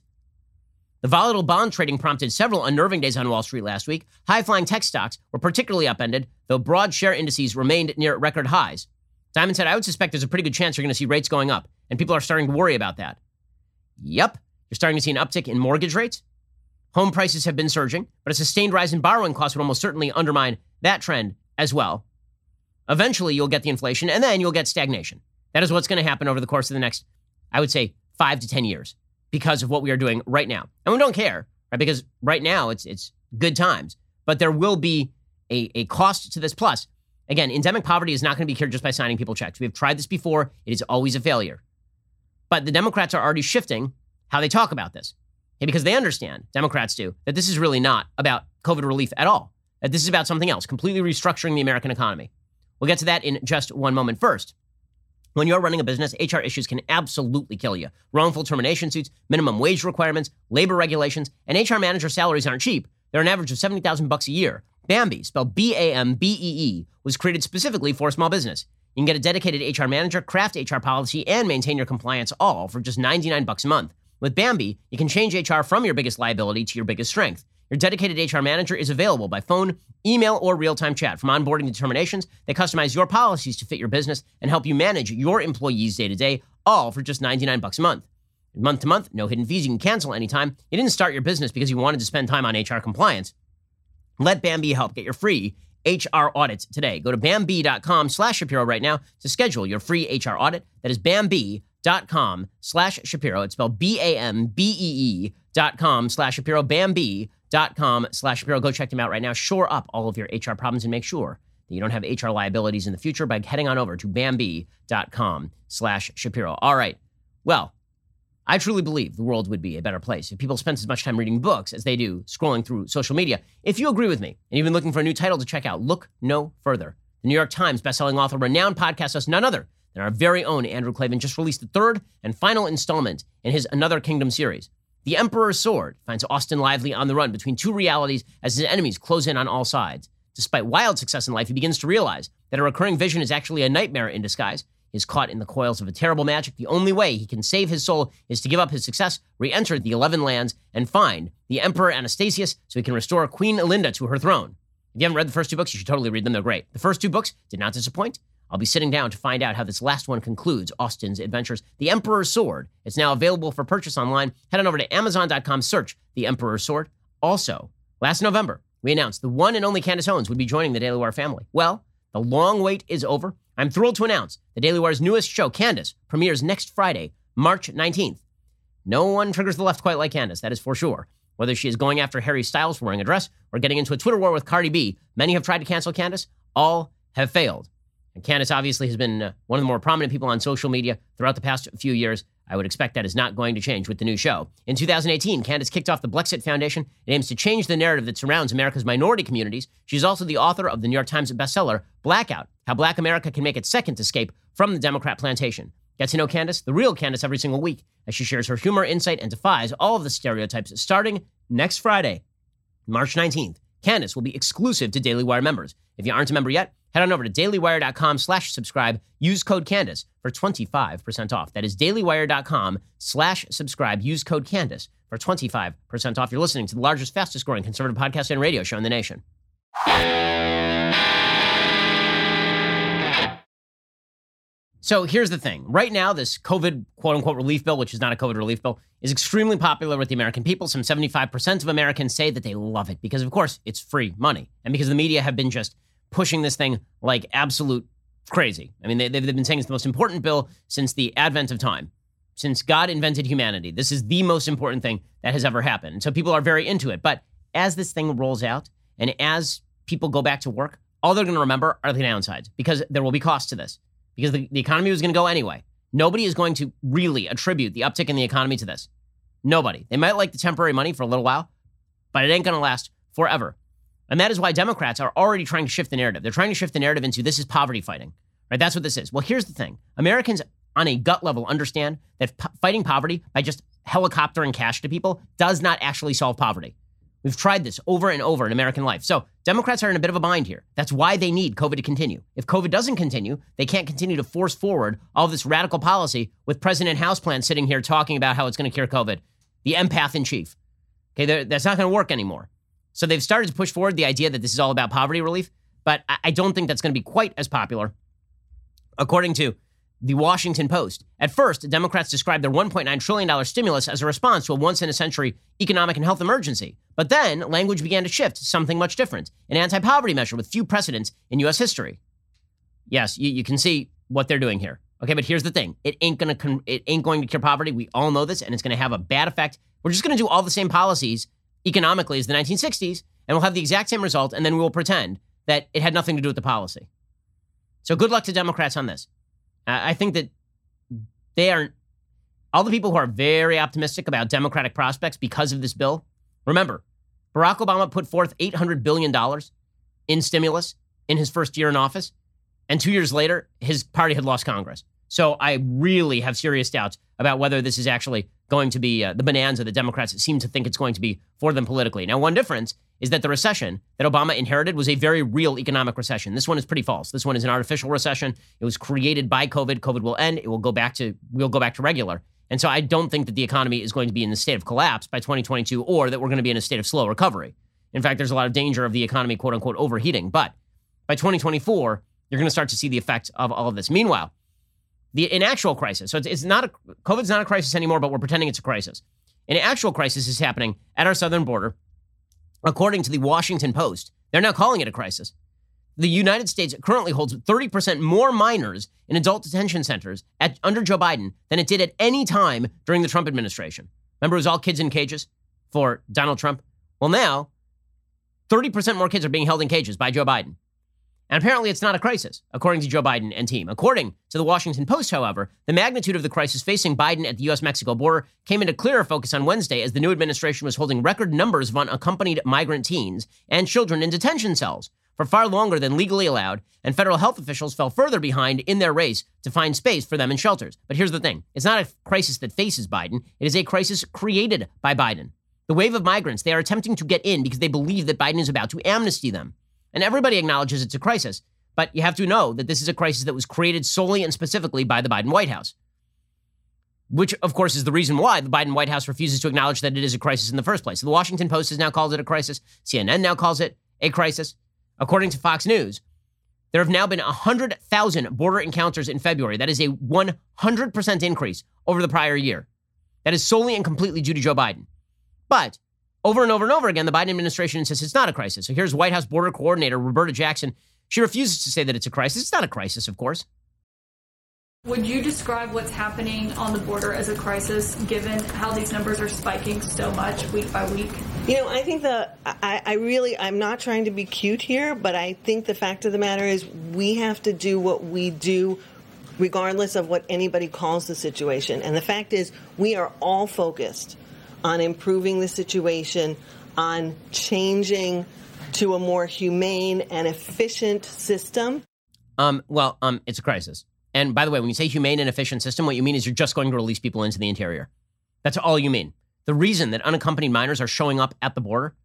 The volatile bond trading prompted several unnerving days on Wall Street last week. High-flying tech stocks were particularly upended, though broad share indices remained near record highs. Dimon said, I would suspect there's a pretty good chance you're going to see rates going up, and people are starting to worry about that. Yep, you're starting to see an uptick in mortgage rates. Home prices have been surging, but a sustained rise in borrowing costs would almost certainly undermine that trend as well. Eventually, you'll get the inflation, and then you'll get stagnation. That is what's going to happen over the course of the next, I would say, 5 to 10 years because of what we are doing right now. And we don't care, right? Because right now, it's good times. But there will be a cost to this. Plus, again, endemic poverty is not going to be cured just by signing people checks. We've tried this before. It is always a failure. But the Democrats are already shifting how they talk about this. Okay, because they understand, Democrats do, that this is really not about COVID relief at all. That this is about something else, completely restructuring the American economy. We'll get to that in just one moment. First, when you're running a business, HR issues can absolutely kill you. Wrongful termination suits, minimum wage requirements, labor regulations, and HR manager salaries aren't cheap. They're an average of $70,000 a year. Bambee, spelled B-A-M-B-E-E, was created specifically for small business. You can get a dedicated HR manager, craft HR policy, and maintain your compliance all for just $99 a month. With Bambee, you can change HR from your biggest liability to your biggest strength. Your dedicated HR manager is available by phone, email, or real-time chat. From onboarding to terminations, they customize your policies to fit your business and help you manage your employees day-to-day, all for just $99 a month. Month to month, no hidden fees. You can cancel anytime. You didn't start your business because you wanted to spend time on HR compliance. Let Bambee help get your free HR audits today. Go to Bambee.com/Shapiro right now to schedule your free HR audit. That is Bambee.com/Shapiro. It's spelled BAMBEE.com/Shapiro. Bambee.com/Shapiro. Go check them out right now. Shore up all of your HR problems and make sure that you don't have HR liabilities in the future by heading on over to Bambee.com/Shapiro. All right. Well, I truly believe the world would be a better place if people spent as much time reading books as they do scrolling through social media. If you agree with me and you've been looking for a new title to check out, look no further. The New York Times bestselling author, renowned podcast host, none other than our very own Andrew Klavan, just released the third and final installment in his Another Kingdom series. The Emperor's Sword finds Austin Lively on the run between two realities as his enemies close in on all sides. Despite wild success in life, he begins to realize that a recurring vision is actually a nightmare in disguise. He is caught in the coils of a terrible magic. The only way he can save his soul is to give up his success, re-enter the 11 lands, and find the Emperor Anastasius so he can restore Queen Elinda to her throne. If you haven't read the first two books, you should totally read them. They're great. The first two books did not disappoint. I'll be sitting down to find out how this last one concludes Austin's adventures. The Emperor's Sword. It's now available for purchase online. Head on over to Amazon.com, search The Emperor's Sword. Also, last November, we announced the one and only Candace Owens would be joining the Daily Wire family. Well, the long wait is over. I'm thrilled to announce the Daily Wire's newest show, Candace, premieres next Friday, March 19th. No one triggers the left quite like Candace, that is for sure. Whether she is going after Harry Styles for wearing a dress or getting into a Twitter war with Cardi B, many have tried to cancel Candace. All have failed. And Candace obviously has been one of the more prominent people on social media throughout the past few years. I would expect that is not going to change with the new show. In 2018, Candace kicked off the Blexit Foundation. It aims to change the narrative that surrounds America's minority communities. She's also the author of the New York Times bestseller, Blackout, How Black America Can Make Its Second Escape from the Democrat Plantation. Get to know Candace, the real Candace, every single week as she shares her humor, insight, and defies all of the stereotypes starting next Friday, March 19th. Candace will be exclusive to Daily Wire members. If you aren't a member yet, head on over to dailywire.com/subscribe. Use code Candace for 25% off. That is dailywire.com/subscribe. Use code Candace for 25% off. You're listening to the largest, fastest growing conservative podcast and radio show in the nation. So here's the thing. Right now, this COVID quote-unquote relief bill, which is not a COVID relief bill, is extremely popular with the American people. Some 75% of Americans say that they love it because, of course, it's free money. And because the media have been just pushing this thing like absolute crazy. I mean, they've been saying it's the most important bill since the advent of time. Since God invented humanity, this is the most important thing that has ever happened. And so people are very into it. But as this thing rolls out and as people go back to work, all they're going to remember are the downsides because there will be costs to this. Because the economy was going to go anyway. Nobody is going to really attribute the uptick in the economy to this. Nobody. They might like the temporary money for a little while, but it ain't going to last forever. And that is why Democrats are already trying to shift the narrative. They're trying to shift the narrative into this is poverty fighting. Right? That's what this is. Well, here's the thing. Americans on a gut level understand that fighting poverty by just helicoptering cash to people does not actually solve poverty. We've tried this over and over in American life. So Democrats are in a bit of a bind here. That's why they need COVID to continue. If COVID doesn't continue, they can't continue to force forward all this radical policy with President Houseplant sitting here talking about how it's going to cure COVID. The empath in chief. Okay, that's not going to work anymore. So they've started to push forward the idea that this is all about poverty relief, but I don't think that's going to be quite as popular. According to the Washington Post, at first, Democrats described their $1.9 trillion stimulus as a response to a once-in-a-century economic and health emergency. But then, language began to shift to something much different, an anti-poverty measure with few precedents in U.S. history. Yes, you can see what they're doing here. Okay, but here's the thing. It ain't going to cure poverty. We all know this, and it's going to have a bad effect. We're just going to do all the same policies economically as the 1960s, and we'll have the exact same result, and then we will pretend that it had nothing to do with the policy. So good luck to Democrats on this. I think that they are, all the people who are very optimistic about Democratic prospects because of this bill. Remember, Barack Obama put forth $800 billion in stimulus in his first year in office, and 2 years later, his party had lost Congress. So I really have serious doubts about whether this is actually going to be the bonanza that Democrats seem to think it's going to be for them politically. Now, one difference is that the recession that Obama inherited was a very real economic recession. This one is pretty false. This one is an artificial recession. It was created by COVID. COVID will end. We'll go back to regular. And so I don't think that the economy is going to be in a state of collapse by 2022 or that we're going to be in a state of slow recovery. In fact, there's a lot of danger of the economy, quote unquote, overheating. But by 2024, you're going to start to see the effects of all of this. Meanwhile, an actual crisis. So COVID's not a crisis anymore, but we're pretending it's a crisis. An actual crisis is happening at our southern border. According to the Washington Post, they're now calling it a crisis. The United States currently holds 30% more minors in adult detention centers under Joe Biden than it did at any time during the Trump administration. Remember, it was all kids in cages for Donald Trump? Well, now, 30% more kids are being held in cages by Joe Biden. And apparently it's not a crisis, according to Joe Biden and team. According to the Washington Post, however, the magnitude of the crisis facing Biden at the U.S.-Mexico border came into clearer focus on Wednesday as the new administration was holding record numbers of unaccompanied migrant teens and children in detention cells for far longer than legally allowed, and federal health officials fell further behind in their race to find space for them in shelters. But here's the thing. It's not a crisis that faces Biden. It is a crisis created by Biden. The wave of migrants, they are attempting to get in because they believe that Biden is about to amnesty them. And everybody acknowledges it's a crisis, but you have to know that this is a crisis that was created solely and specifically by the Biden White House, which, of course, is the reason why the Biden White House refuses to acknowledge that it is a crisis in the first place. The Washington Post has now called it a crisis. CNN now calls it a crisis. According to Fox News, there have now been 100,000 border encounters in February. That is a 100% increase over the prior year. That is solely and completely due to Joe Biden. But over and over and over again, the Biden administration insists it's not a crisis. So here's White House border coordinator Roberta Jackson. She refuses to say that it's a crisis. It's not a crisis, of course. Would you describe what's happening on the border as a crisis, given how these numbers are spiking so much week by week? You know, I think I'm not trying to be cute here, but I think the fact of the matter is we have to do what we do regardless of what anybody calls the situation. And the fact is we are all focused on improving the situation, on changing to a more humane and efficient system. It's a crisis. And by the way, when you say humane and efficient system, what you mean is you're just going to release people into the interior. That's all you mean. The reason that unaccompanied minors are showing up at the border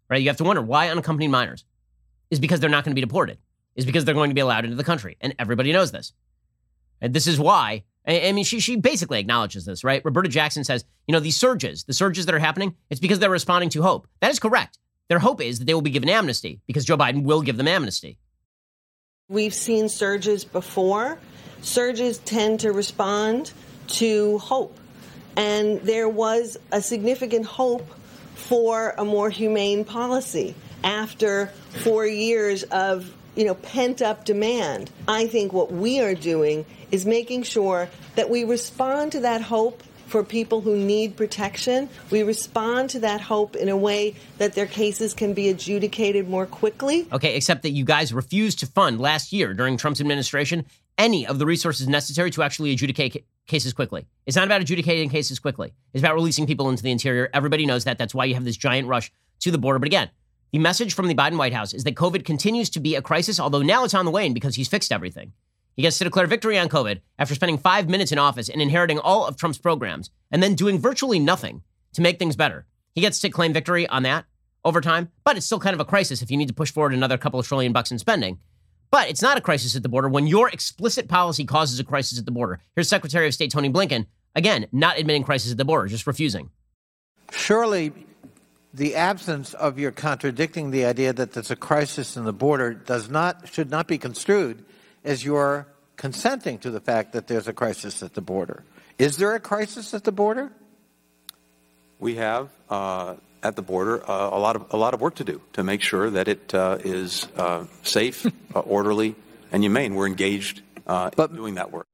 right? You have to wonder why unaccompanied minors is because they're not going to be deported, is because they're going to be allowed into the country. And everybody knows this. And this is why, I mean, she basically acknowledges this, right? Roberta Jackson says, these surges, the surges that are happening, it's because they're responding to hope. That is correct. Their hope is that they will be given amnesty because Joe Biden will give them amnesty. We've seen surges before. Surges tend to respond to hope. And there was a significant hope for a more humane policy after 4 years of, pent-up demand. I think what we are doing is making sure that we respond to that hope for people who need protection. We respond to that hope in a way that their cases can be adjudicated more quickly. Okay, except that you guys refused to fund last year during Trump's administration any of the resources necessary to actually adjudicate cases quickly. It's not about adjudicating cases quickly. It's about releasing people into the interior. Everybody knows that. That's why you have this giant rush to the border. But again, the message from the Biden White House is that COVID continues to be a crisis, although now it's on the wane because he's fixed everything. He gets to declare victory on COVID after spending 5 minutes in office and inheriting all of Trump's programs and then doing virtually nothing to make things better. He gets to claim victory on that over time, but it's still kind of a crisis if you need to push forward another couple of $1 trillion in spending. But it's not a crisis at the border when your explicit policy causes a crisis at the border. Here's Secretary of State Tony Blinken, again, not admitting crisis at the border, just refusing. Surely the absence of your contradicting the idea that there's a crisis in the border should not be construed as your consenting to the fact that there's a crisis at the border. Is there a crisis at the border? We have at the border a lot of work to do to make sure that it is safe, orderly, and humane. We're engaged in doing that work.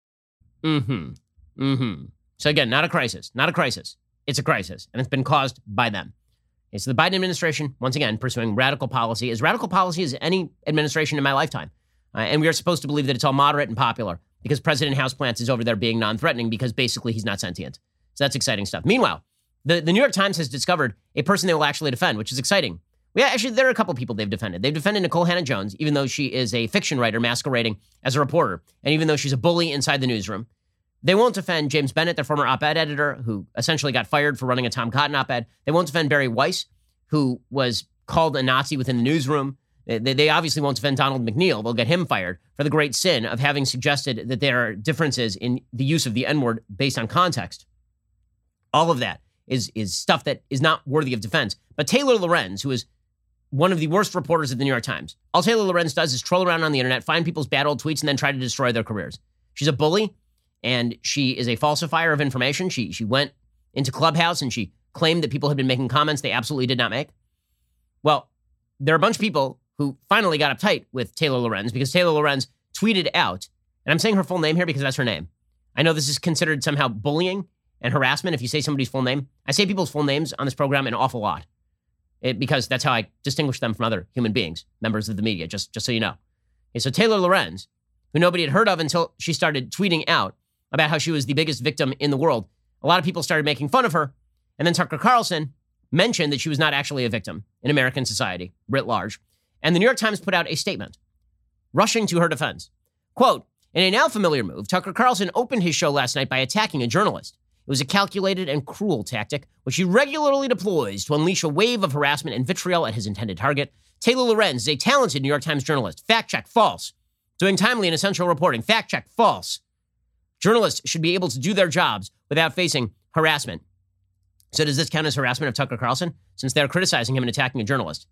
So again, not a crisis. It's a crisis, and it's been caused by them. Okay, so the Biden administration, once again, pursuing radical policy, as radical policy as any administration in my lifetime. And we are supposed to believe that it's all moderate and popular because President Houseplants is over there being non-threatening because basically he's not sentient. So that's exciting stuff. Meanwhile, the New York Times has discovered a person they will actually defend, which is exciting. There are a couple people they've defended. They've defended Nicole Hannah-Jones, even though she is a fiction writer masquerading as a reporter, and even though she's a bully inside the newsroom. They won't defend James Bennett, their former op-ed editor, who essentially got fired for running a Tom Cotton op-ed. They won't defend Barry Weiss, who was called a Nazi within the newsroom. They obviously won't defend Donald McNeil. They'll get him fired for the great sin of having suggested that there are differences in the use of the N-word based on context. All of that is stuff that is not worthy of defense. But Taylor Lorenz, who is one of the worst reporters at the New York Times, all Taylor Lorenz does is troll around on the internet, find people's bad old tweets, and then try to destroy their careers. She's a bully, and she is a falsifier of information. She went into Clubhouse, and she claimed that people had been making comments they absolutely did not make. Well, there are a bunch of people who finally got uptight with Taylor Lorenz because Taylor Lorenz tweeted out, and I'm saying her full name here because that's her name. I know this is considered somehow bullying and harassment if you say somebody's full name. I say people's full names on this program an awful lot because that's how I distinguish them from other human beings, members of the media, just so you know. Okay, so Taylor Lorenz, who nobody had heard of until she started tweeting out about how she was the biggest victim in the world, a lot of people started making fun of her, and then Tucker Carlson mentioned that she was not actually a victim in American society, writ large. And the New York Times put out a statement rushing to her defense. Quote, in a now familiar move, Tucker Carlson opened his show last night by attacking a journalist. It was a calculated and cruel tactic, which he regularly deploys to unleash a wave of harassment and vitriol at his intended target. Taylor Lorenz is a talented New York Times journalist. Fact check, false. Doing timely and essential reporting. Fact check, false. Journalists should be able to do their jobs without facing harassment. So does this count as harassment of Tucker Carlson, since they're criticizing him and attacking a journalist?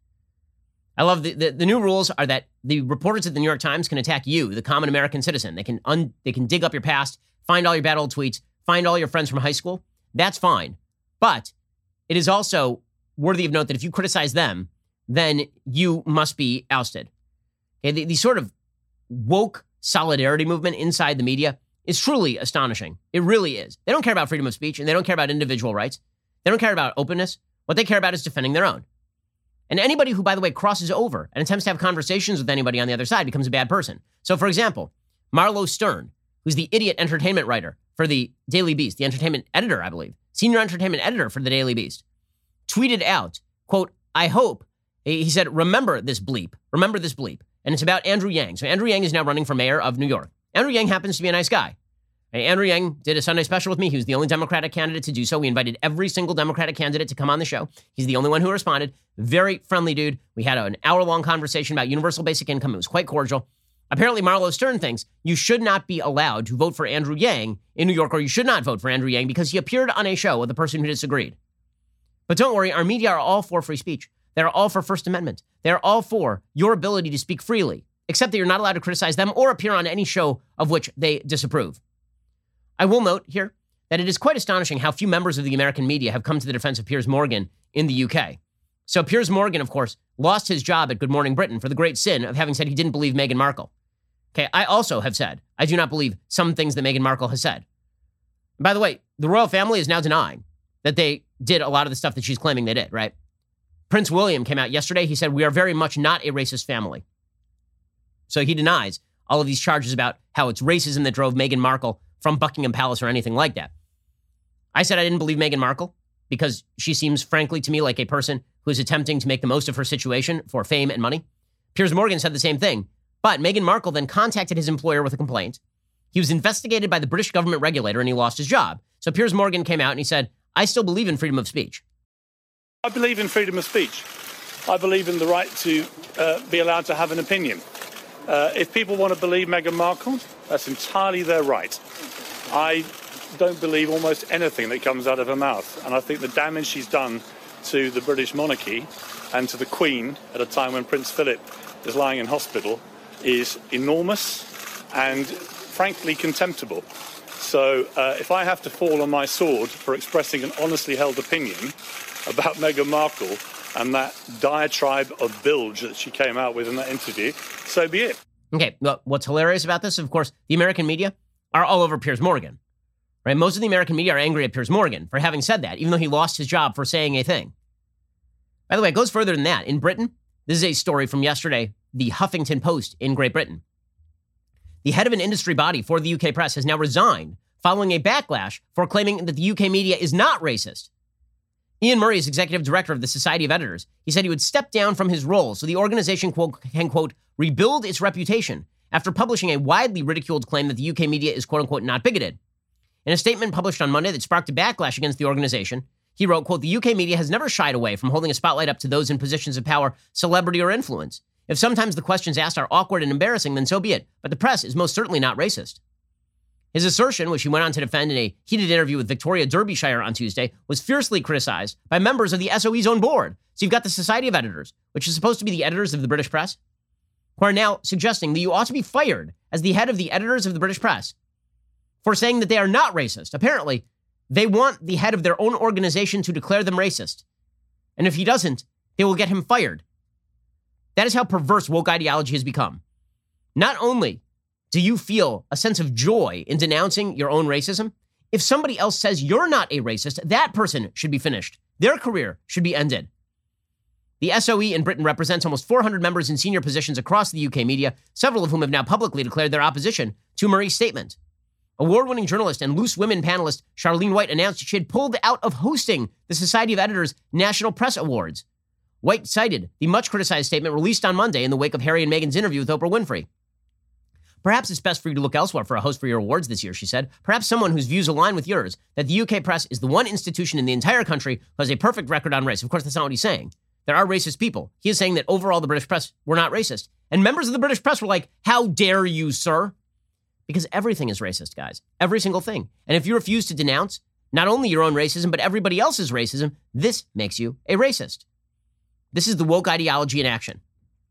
I love the new rules are that the reporters at the New York Times can attack you, the common American citizen. They can dig up your past, find all your bad old tweets, find all your friends from high school. That's fine. But it is also worthy of note that if you criticize them, then you must be ousted. Okay, the sort of woke solidarity movement inside the media is truly astonishing. It really is. They don't care about freedom of speech, and they don't care about individual rights. They don't care about openness. What they care about is defending their own. And anybody who, by the way, crosses over and attempts to have conversations with anybody on the other side becomes a bad person. So, for example, Marlo Stern, who's the idiot entertainment writer for the Daily Beast, the entertainment editor, I believe, senior entertainment editor for the Daily Beast, tweeted out, quote, I hope, he said, remember this bleep. And it's about Andrew Yang. So Andrew Yang is now running for mayor of New York. Andrew Yang happens to be a nice guy. Andrew Yang did a Sunday special with me. He was the only Democratic candidate to do so. We invited every single Democratic candidate to come on the show. He's the only one who responded. Very friendly dude. We had an hour-long conversation about universal basic income. It was quite cordial. Apparently, Marlo Stern thinks you should not be allowed to vote for Andrew Yang in New York, or you should not vote for Andrew Yang because he appeared on a show with a person who disagreed. But don't worry, our media are all for free speech. They're all for First Amendment. They're all for your ability to speak freely, except that you're not allowed to criticize them or appear on any show of which they disapprove. I will note here that it is quite astonishing how few members of the American media have come to the defense of Piers Morgan in the UK. So Piers Morgan, of course, lost his job at Good Morning Britain for the great sin of having said he didn't believe Meghan Markle. Okay, I also have said I do not believe some things that Meghan Markle has said. And by the way, the royal family is now denying that they did a lot of the stuff that she's claiming they did, right? Prince William came out yesterday. He said, we are very much not a racist family. So he denies all of these charges about how it's racism that drove Meghan Markle from Buckingham Palace or anything like that. I said I didn't believe Meghan Markle because she seems, frankly, to me like a person who is attempting to make the most of her situation for fame and money. Piers Morgan said the same thing, but Meghan Markle then contacted his employer with a complaint. He was investigated by the British government regulator and he lost his job. So Piers Morgan came out and he said, I still believe in freedom of speech. I believe in freedom of speech. I believe in the right to be allowed to have an opinion. If people want to believe Meghan Markle, that's entirely their right. I don't believe almost anything that comes out of her mouth. And I think the damage she's done to the British monarchy and to the Queen at a time when Prince Philip is lying in hospital is enormous and frankly contemptible. So if I have to fall on my sword for expressing an honestly held opinion about Meghan Markle and that diatribe of bilge that she came out with in that interview, so be it. Okay, well, what's hilarious about this, of course, the American media are all over Piers Morgan, right? Most of the American media are angry at Piers Morgan for having said that, even though he lost his job for saying a thing. By the way, it goes further than that. In Britain, this is a story from yesterday, the Huffington Post in Great Britain. The head of an industry body for the UK press has now resigned following a backlash for claiming that the UK media is not racist. Ian Murray is executive director of the Society of Editors. He said he would step down from his role so the organization can, quote, rebuild its reputation after publishing a widely ridiculed claim that the UK media is, quote unquote, not bigoted. In a statement published on Monday that sparked a backlash against the organization, he wrote, quote, the UK media has never shied away from holding a spotlight up to those in positions of power, celebrity, or influence. If sometimes the questions asked are awkward and embarrassing, then so be it. But the press is most certainly not racist. His assertion, which he went on to defend in a heated interview with Victoria Derbyshire on Tuesday, was fiercely criticized by members of the SOE's own board. So you've got the Society of Editors, which is supposed to be the editors of the British press, who are now suggesting that you ought to be fired as the head of the editors of the British press for saying that they are not racist. Apparently, they want the head of their own organization to declare them racist. And if he doesn't, they will get him fired. That is how perverse woke ideology has become. Not only do you feel a sense of joy in denouncing your own racism, if somebody else says you're not a racist, that person should be finished. Their career should be ended. The SOE in Britain represents almost 400 members in senior positions across the UK media, several of whom have now publicly declared their opposition to Murray's statement. Award-winning journalist and Loose Women panelist Charlene White announced she had pulled out of hosting the Society of Editors National Press Awards. White cited the much-criticized statement released on Monday in the wake of Harry and Meghan's interview with Oprah Winfrey. Perhaps it's best for you to look elsewhere for a host for your awards this year, she said. Perhaps someone whose views align with yours, that the UK press is the one institution in the entire country who has a perfect record on race. Of course, that's not what he's saying. There are racist people. He is saying that overall the British press were not racist. And members of the British press were like, how dare you, sir? Because everything is racist, guys. Every single thing. And if you refuse to denounce not only your own racism, but everybody else's racism, this makes you a racist. This is the woke ideology in action.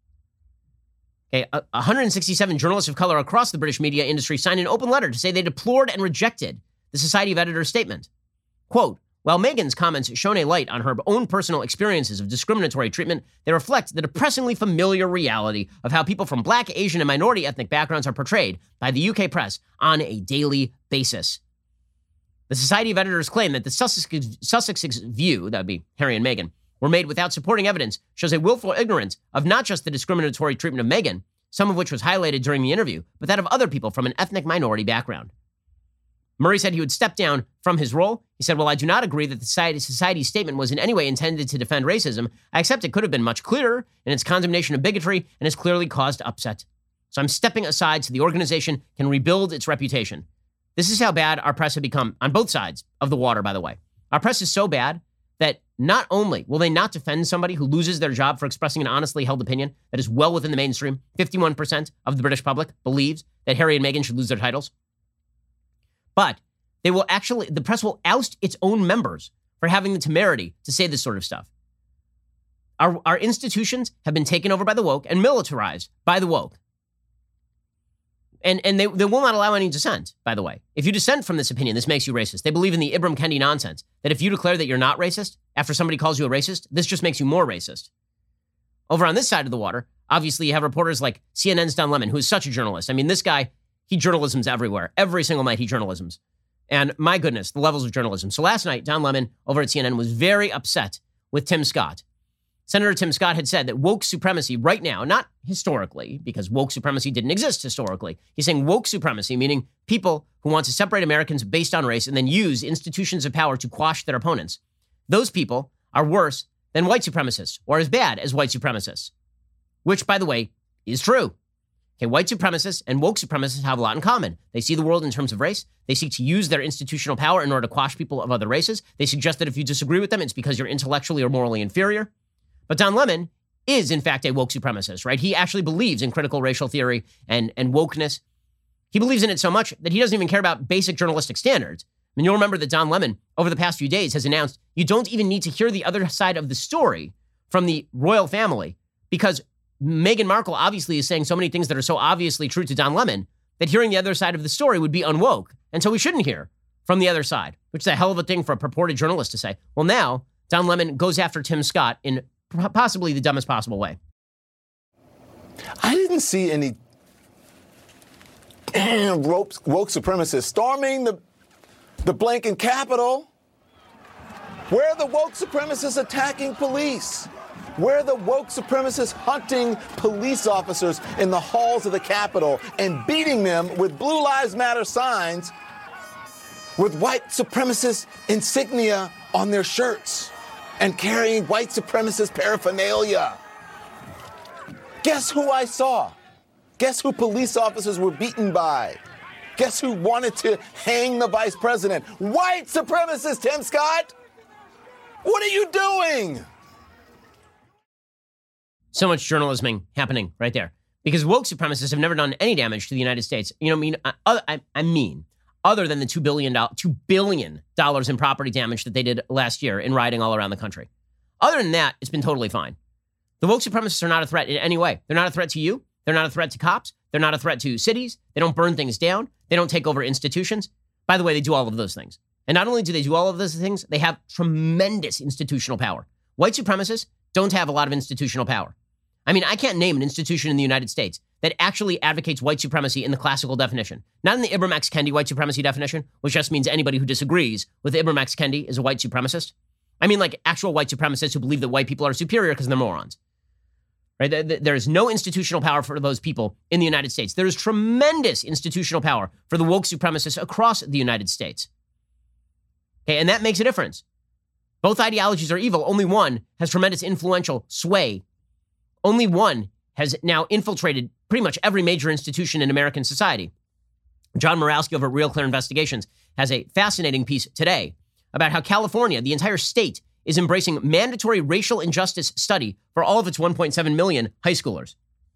Okay, 167 journalists of color across the British media industry signed an open letter to say they deplored and rejected the Society of Editors statement. Quote, while Meghan's comments shone a light on her own personal experiences of discriminatory treatment, they reflect the depressingly familiar reality of how people from Black, Asian, and minority ethnic backgrounds are portrayed by the UK press on a daily basis. The Society of Editors claim that the Sussex's view, that would be Harry and Meghan, were made without supporting evidence shows a willful ignorance of not just the discriminatory treatment of Meghan, some of which was highlighted during the interview, but that of other people from an ethnic minority background. Murray said he would step down from his role. He said, well, I do not agree that the Society's statement was in any way intended to defend racism. I accept it could have been much clearer in its condemnation of bigotry and has clearly caused upset. So I'm stepping aside so the organization can rebuild its reputation. This is how bad our press have become on both sides of the water, by the way. Our press is so bad that not only will they not defend somebody who loses their job for expressing an honestly held opinion that is well within the mainstream, 51% of the British public believes that Harry and Meghan should lose their titles, but the press will oust its own members for having the temerity to say this sort of stuff. Our institutions have been taken over by the woke and militarized by the woke. And they will not allow any dissent, by the way. If you dissent from this opinion, this makes you racist. They believe in the Ibram Kendi nonsense, that if you declare that you're not racist after somebody calls you a racist, this just makes you more racist. Over on this side of the water, obviously you have reporters like CNN's Don Lemon, who is such a journalist. I mean, this guy, he journalisms everywhere. Every single night he journalisms. And my goodness, the levels of journalism. So last night, Don Lemon over at CNN was very upset with Tim Scott. Senator Tim Scott had said that woke supremacy right now, not historically, because woke supremacy didn't exist historically. He's saying woke supremacy, meaning people who want to separate Americans based on race and then use institutions of power to quash their opponents. Those people are worse than white supremacists, or as bad as white supremacists, which, by the way, is true. Okay, white supremacists and woke supremacists have a lot in common. They see the world in terms of race. They seek to use their institutional power in order to quash people of other races. They suggest that if you disagree with them, it's because you're intellectually or morally inferior. But Don Lemon is, in fact, a woke supremacist, right? He actually believes in critical racial theory and wokeness. He believes in it so much that he doesn't even care about basic journalistic standards. I mean, you'll remember that Don Lemon, over the past few days, has announced you don't even need to hear the other side of the story from the royal family, because Meghan Markle obviously is saying so many things that are so obviously true to Don Lemon that hearing the other side of the story would be unwoke. And so we shouldn't hear from the other side, which is a hell of a thing for a purported journalist to say. Well, now Don Lemon goes after Tim Scott in possibly the dumbest possible way. I didn't see any woke supremacists storming the Blinken Capitol. Where are the woke supremacists attacking police? Where are the woke supremacists hunting police officers in the halls of the Capitol and beating them with Blue Lives Matter signs with white supremacist insignia on their shirts and carrying white supremacist paraphernalia? Guess who I saw? Guess who police officers were beaten by? Guess who wanted to hang the vice president? White supremacist, Tim Scott! What are you doing? So much journalism happening right there. Because woke supremacists have never done any damage to the United States. You know, I mean, other than the $2 billion in property damage that they did last year in rioting all around the country. Other than that, it's been totally fine. The woke supremacists are not a threat in any way. They're not a threat to you. They're not a threat to cops. They're not a threat to cities. They don't burn things down. They don't take over institutions. By the way, they do all of those things. And not only do they do all of those things, they have tremendous institutional power. White supremacists don't have a lot of institutional power. I mean, I can't name an institution in the United States that actually advocates white supremacy in the classical definition. Not in the Ibram X. Kendi white supremacy definition, which just means anybody who disagrees with Ibram X. Kendi is a white supremacist. I mean, like actual white supremacists who believe that white people are superior because they're morons. Right? There is no institutional power for those people in the United States. There is tremendous institutional power for the woke supremacists across the United States. Okay, and that makes a difference. Both ideologies are evil. Only one has tremendous influential sway. Only one has now infiltrated pretty much every major institution in American society. John Morawski over at Real Clear Investigations has a fascinating piece today about how California, the entire state, is embracing mandatory racial injustice study for all of its 1.7 million high schoolers.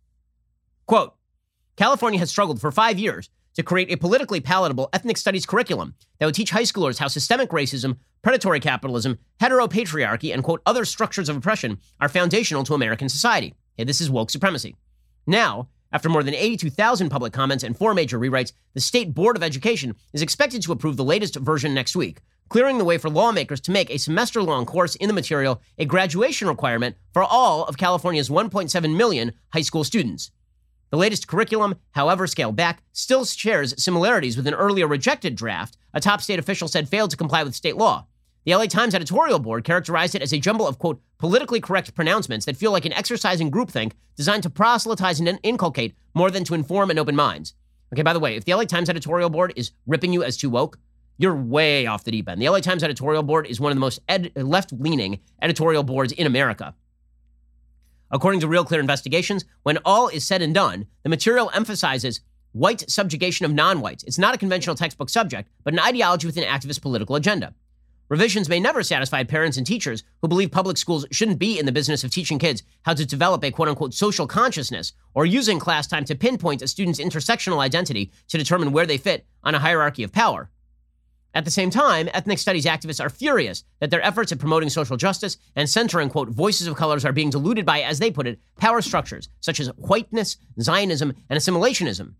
Quote, California has struggled for 5 years to create a politically palatable ethnic studies curriculum that would teach high schoolers how systemic racism, predatory capitalism, heteropatriarchy, and, quote, other structures of oppression are foundational to American society. Okay, this is woke supremacy. Now, after more than 82,000 public comments and 4 major rewrites, the State Board of Education is expected to approve the latest version next week, clearing the way for lawmakers to make a semester-long course in the material a graduation requirement for all of California's 1.7 million high school students. The latest curriculum, however scaled back, still shares similarities with an earlier rejected draft a top state official said failed to comply with state law. The LA Times editorial board characterized it as a jumble of, quote, politically correct pronouncements that feel like an exercise in groupthink designed to proselytize and inculcate more than to inform and open minds. Okay, by the way, if the LA Times editorial board is ripping you as too woke, you're way off the deep end. The LA Times editorial board is one of the most left-leaning editorial boards in America. According to Real Clear Investigations, when all is said and done, the material emphasizes white subjugation of non-whites. It's not a conventional textbook subject, but an ideology with an activist political agenda. Revisions may never satisfy parents and teachers who believe public schools shouldn't be in the business of teaching kids how to develop a quote-unquote social consciousness or using class time to pinpoint a student's intersectional identity to determine where they fit on a hierarchy of power. At the same time, ethnic studies activists are furious that their efforts at promoting social justice and centering, quote, voices of colors are being diluted by, as they put it, power structures such as whiteness, Zionism, and assimilationism.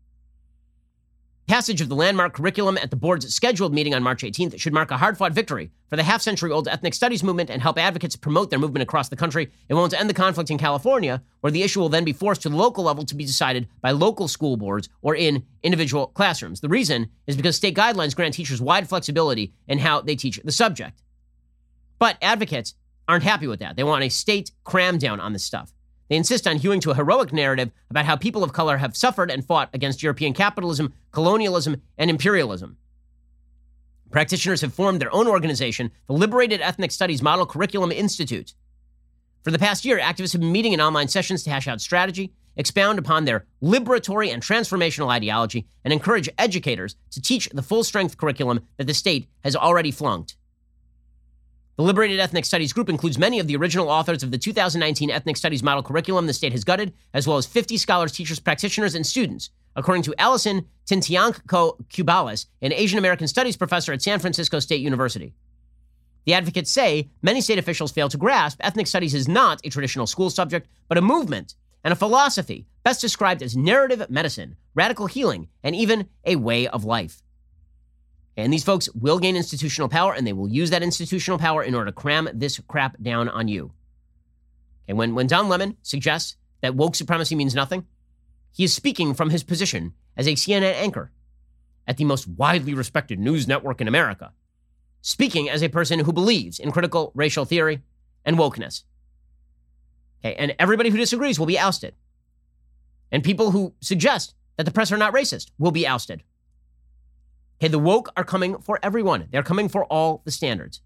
Passage of the landmark curriculum at the board's scheduled meeting on March 18th should mark a hard-fought victory for the half-century-old ethnic studies movement and help advocates promote their movement across the country. It won't end the conflict in California, where the issue will then be forced to the local level to be decided by local school boards or in individual classrooms. The reason is because state guidelines grant teachers wide flexibility in how they teach the subject. But advocates aren't happy with that. They want a state cram down on this stuff. They insist on hewing to a heroic narrative about how people of color have suffered and fought against European capitalism, colonialism, and imperialism. Practitioners have formed their own organization, the Liberated Ethnic Studies Model Curriculum Institute. For the past year, activists have been meeting in online sessions to hash out strategy, expound upon their liberatory and transformational ideology, and encourage educators to teach the full-strength curriculum that the state has already flunked. The Liberated Ethnic Studies group includes many of the original authors of the 2019 Ethnic Studies Model Curriculum the state has gutted, as well as 50 scholars, teachers, practitioners, and students, according to Allison Tintianco-Cubales, an Asian American Studies professor at San Francisco State University. The advocates say many state officials fail to grasp ethnic studies is not a traditional school subject, but a movement and a philosophy best described as narrative medicine, radical healing, and even a way of life. And these folks will gain institutional power, and they will use that institutional power in order to cram this crap down on you. And when Don Lemon suggests that woke supremacy means nothing, he is speaking from his position as a CNN anchor at the most widely respected news network in America, speaking as a person who believes in critical racial theory and wokeness. Okay, and everybody who disagrees will be ousted. And people who suggest that the press are not racist will be ousted. Okay, the woke are coming for everyone. They're coming for all the standards.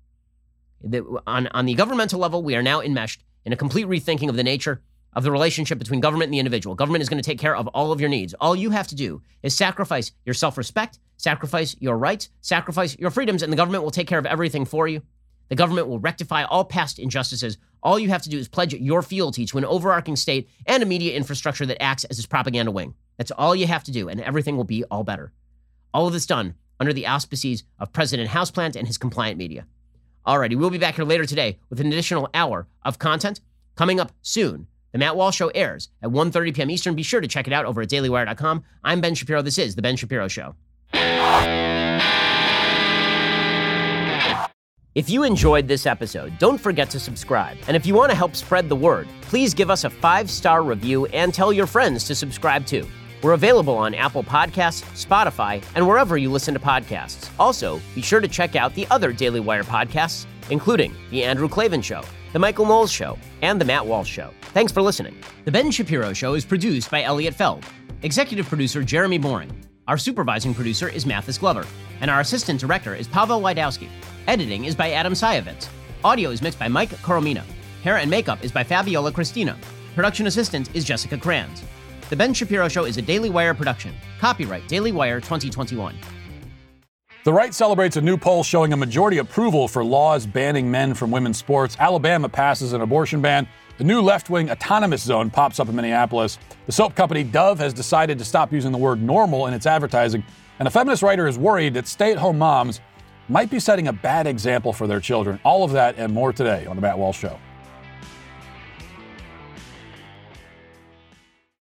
On the governmental level, we are now enmeshed in a complete rethinking of the nature of the relationship between government and the individual. Government is going to take care of all of your needs. All you have to do is sacrifice your self-respect, sacrifice your rights, sacrifice your freedoms, and the government will take care of everything for you. The government will rectify all past injustices. All you have to do is pledge your fealty to an overarching state and a media infrastructure that acts as its propaganda wing. That's all you have to do, and everything will be all better. All of this done under the auspices of President Houseplant and his compliant media. Alrighty, we'll be back here later today with an additional hour of content coming up soon. The Matt Walsh Show airs at 1:30 p.m. Eastern. Be sure to check it out over at dailywire.com. I'm Ben Shapiro. This is The Ben Shapiro Show. If you enjoyed this episode, don't forget to subscribe. And if you want to help spread the word, please give us a 5-star review and tell your friends to subscribe too. We're available on Apple Podcasts, Spotify, and wherever you listen to podcasts. Also, be sure to check out the other Daily Wire podcasts, including The Andrew Klavan Show, The Michael Knowles Show, and The Matt Walsh Show. Thanks for listening. The Ben Shapiro Show is produced by Elliot Feld. Executive producer Jeremy Boring. Our supervising producer is Mathis Glover. And our assistant director is Pavel Wydowski. Editing is by Adam Sayevitz. Audio is mixed by Mike Coromina. Hair and makeup is by Fabiola Cristina. Production assistant is Jessica Kranz. The Ben Shapiro Show is a Daily Wire production. Copyright Daily Wire 2021. The right celebrates a new poll showing a majority approval for laws banning men from women's sports. Alabama passes an abortion ban. The new left-wing autonomous zone pops up in Minneapolis. The soap company Dove has decided to stop using the word normal in its advertising. And a feminist writer is worried that stay-at-home moms might be setting a bad example for their children. All of that and more today on The Matt Walsh Show.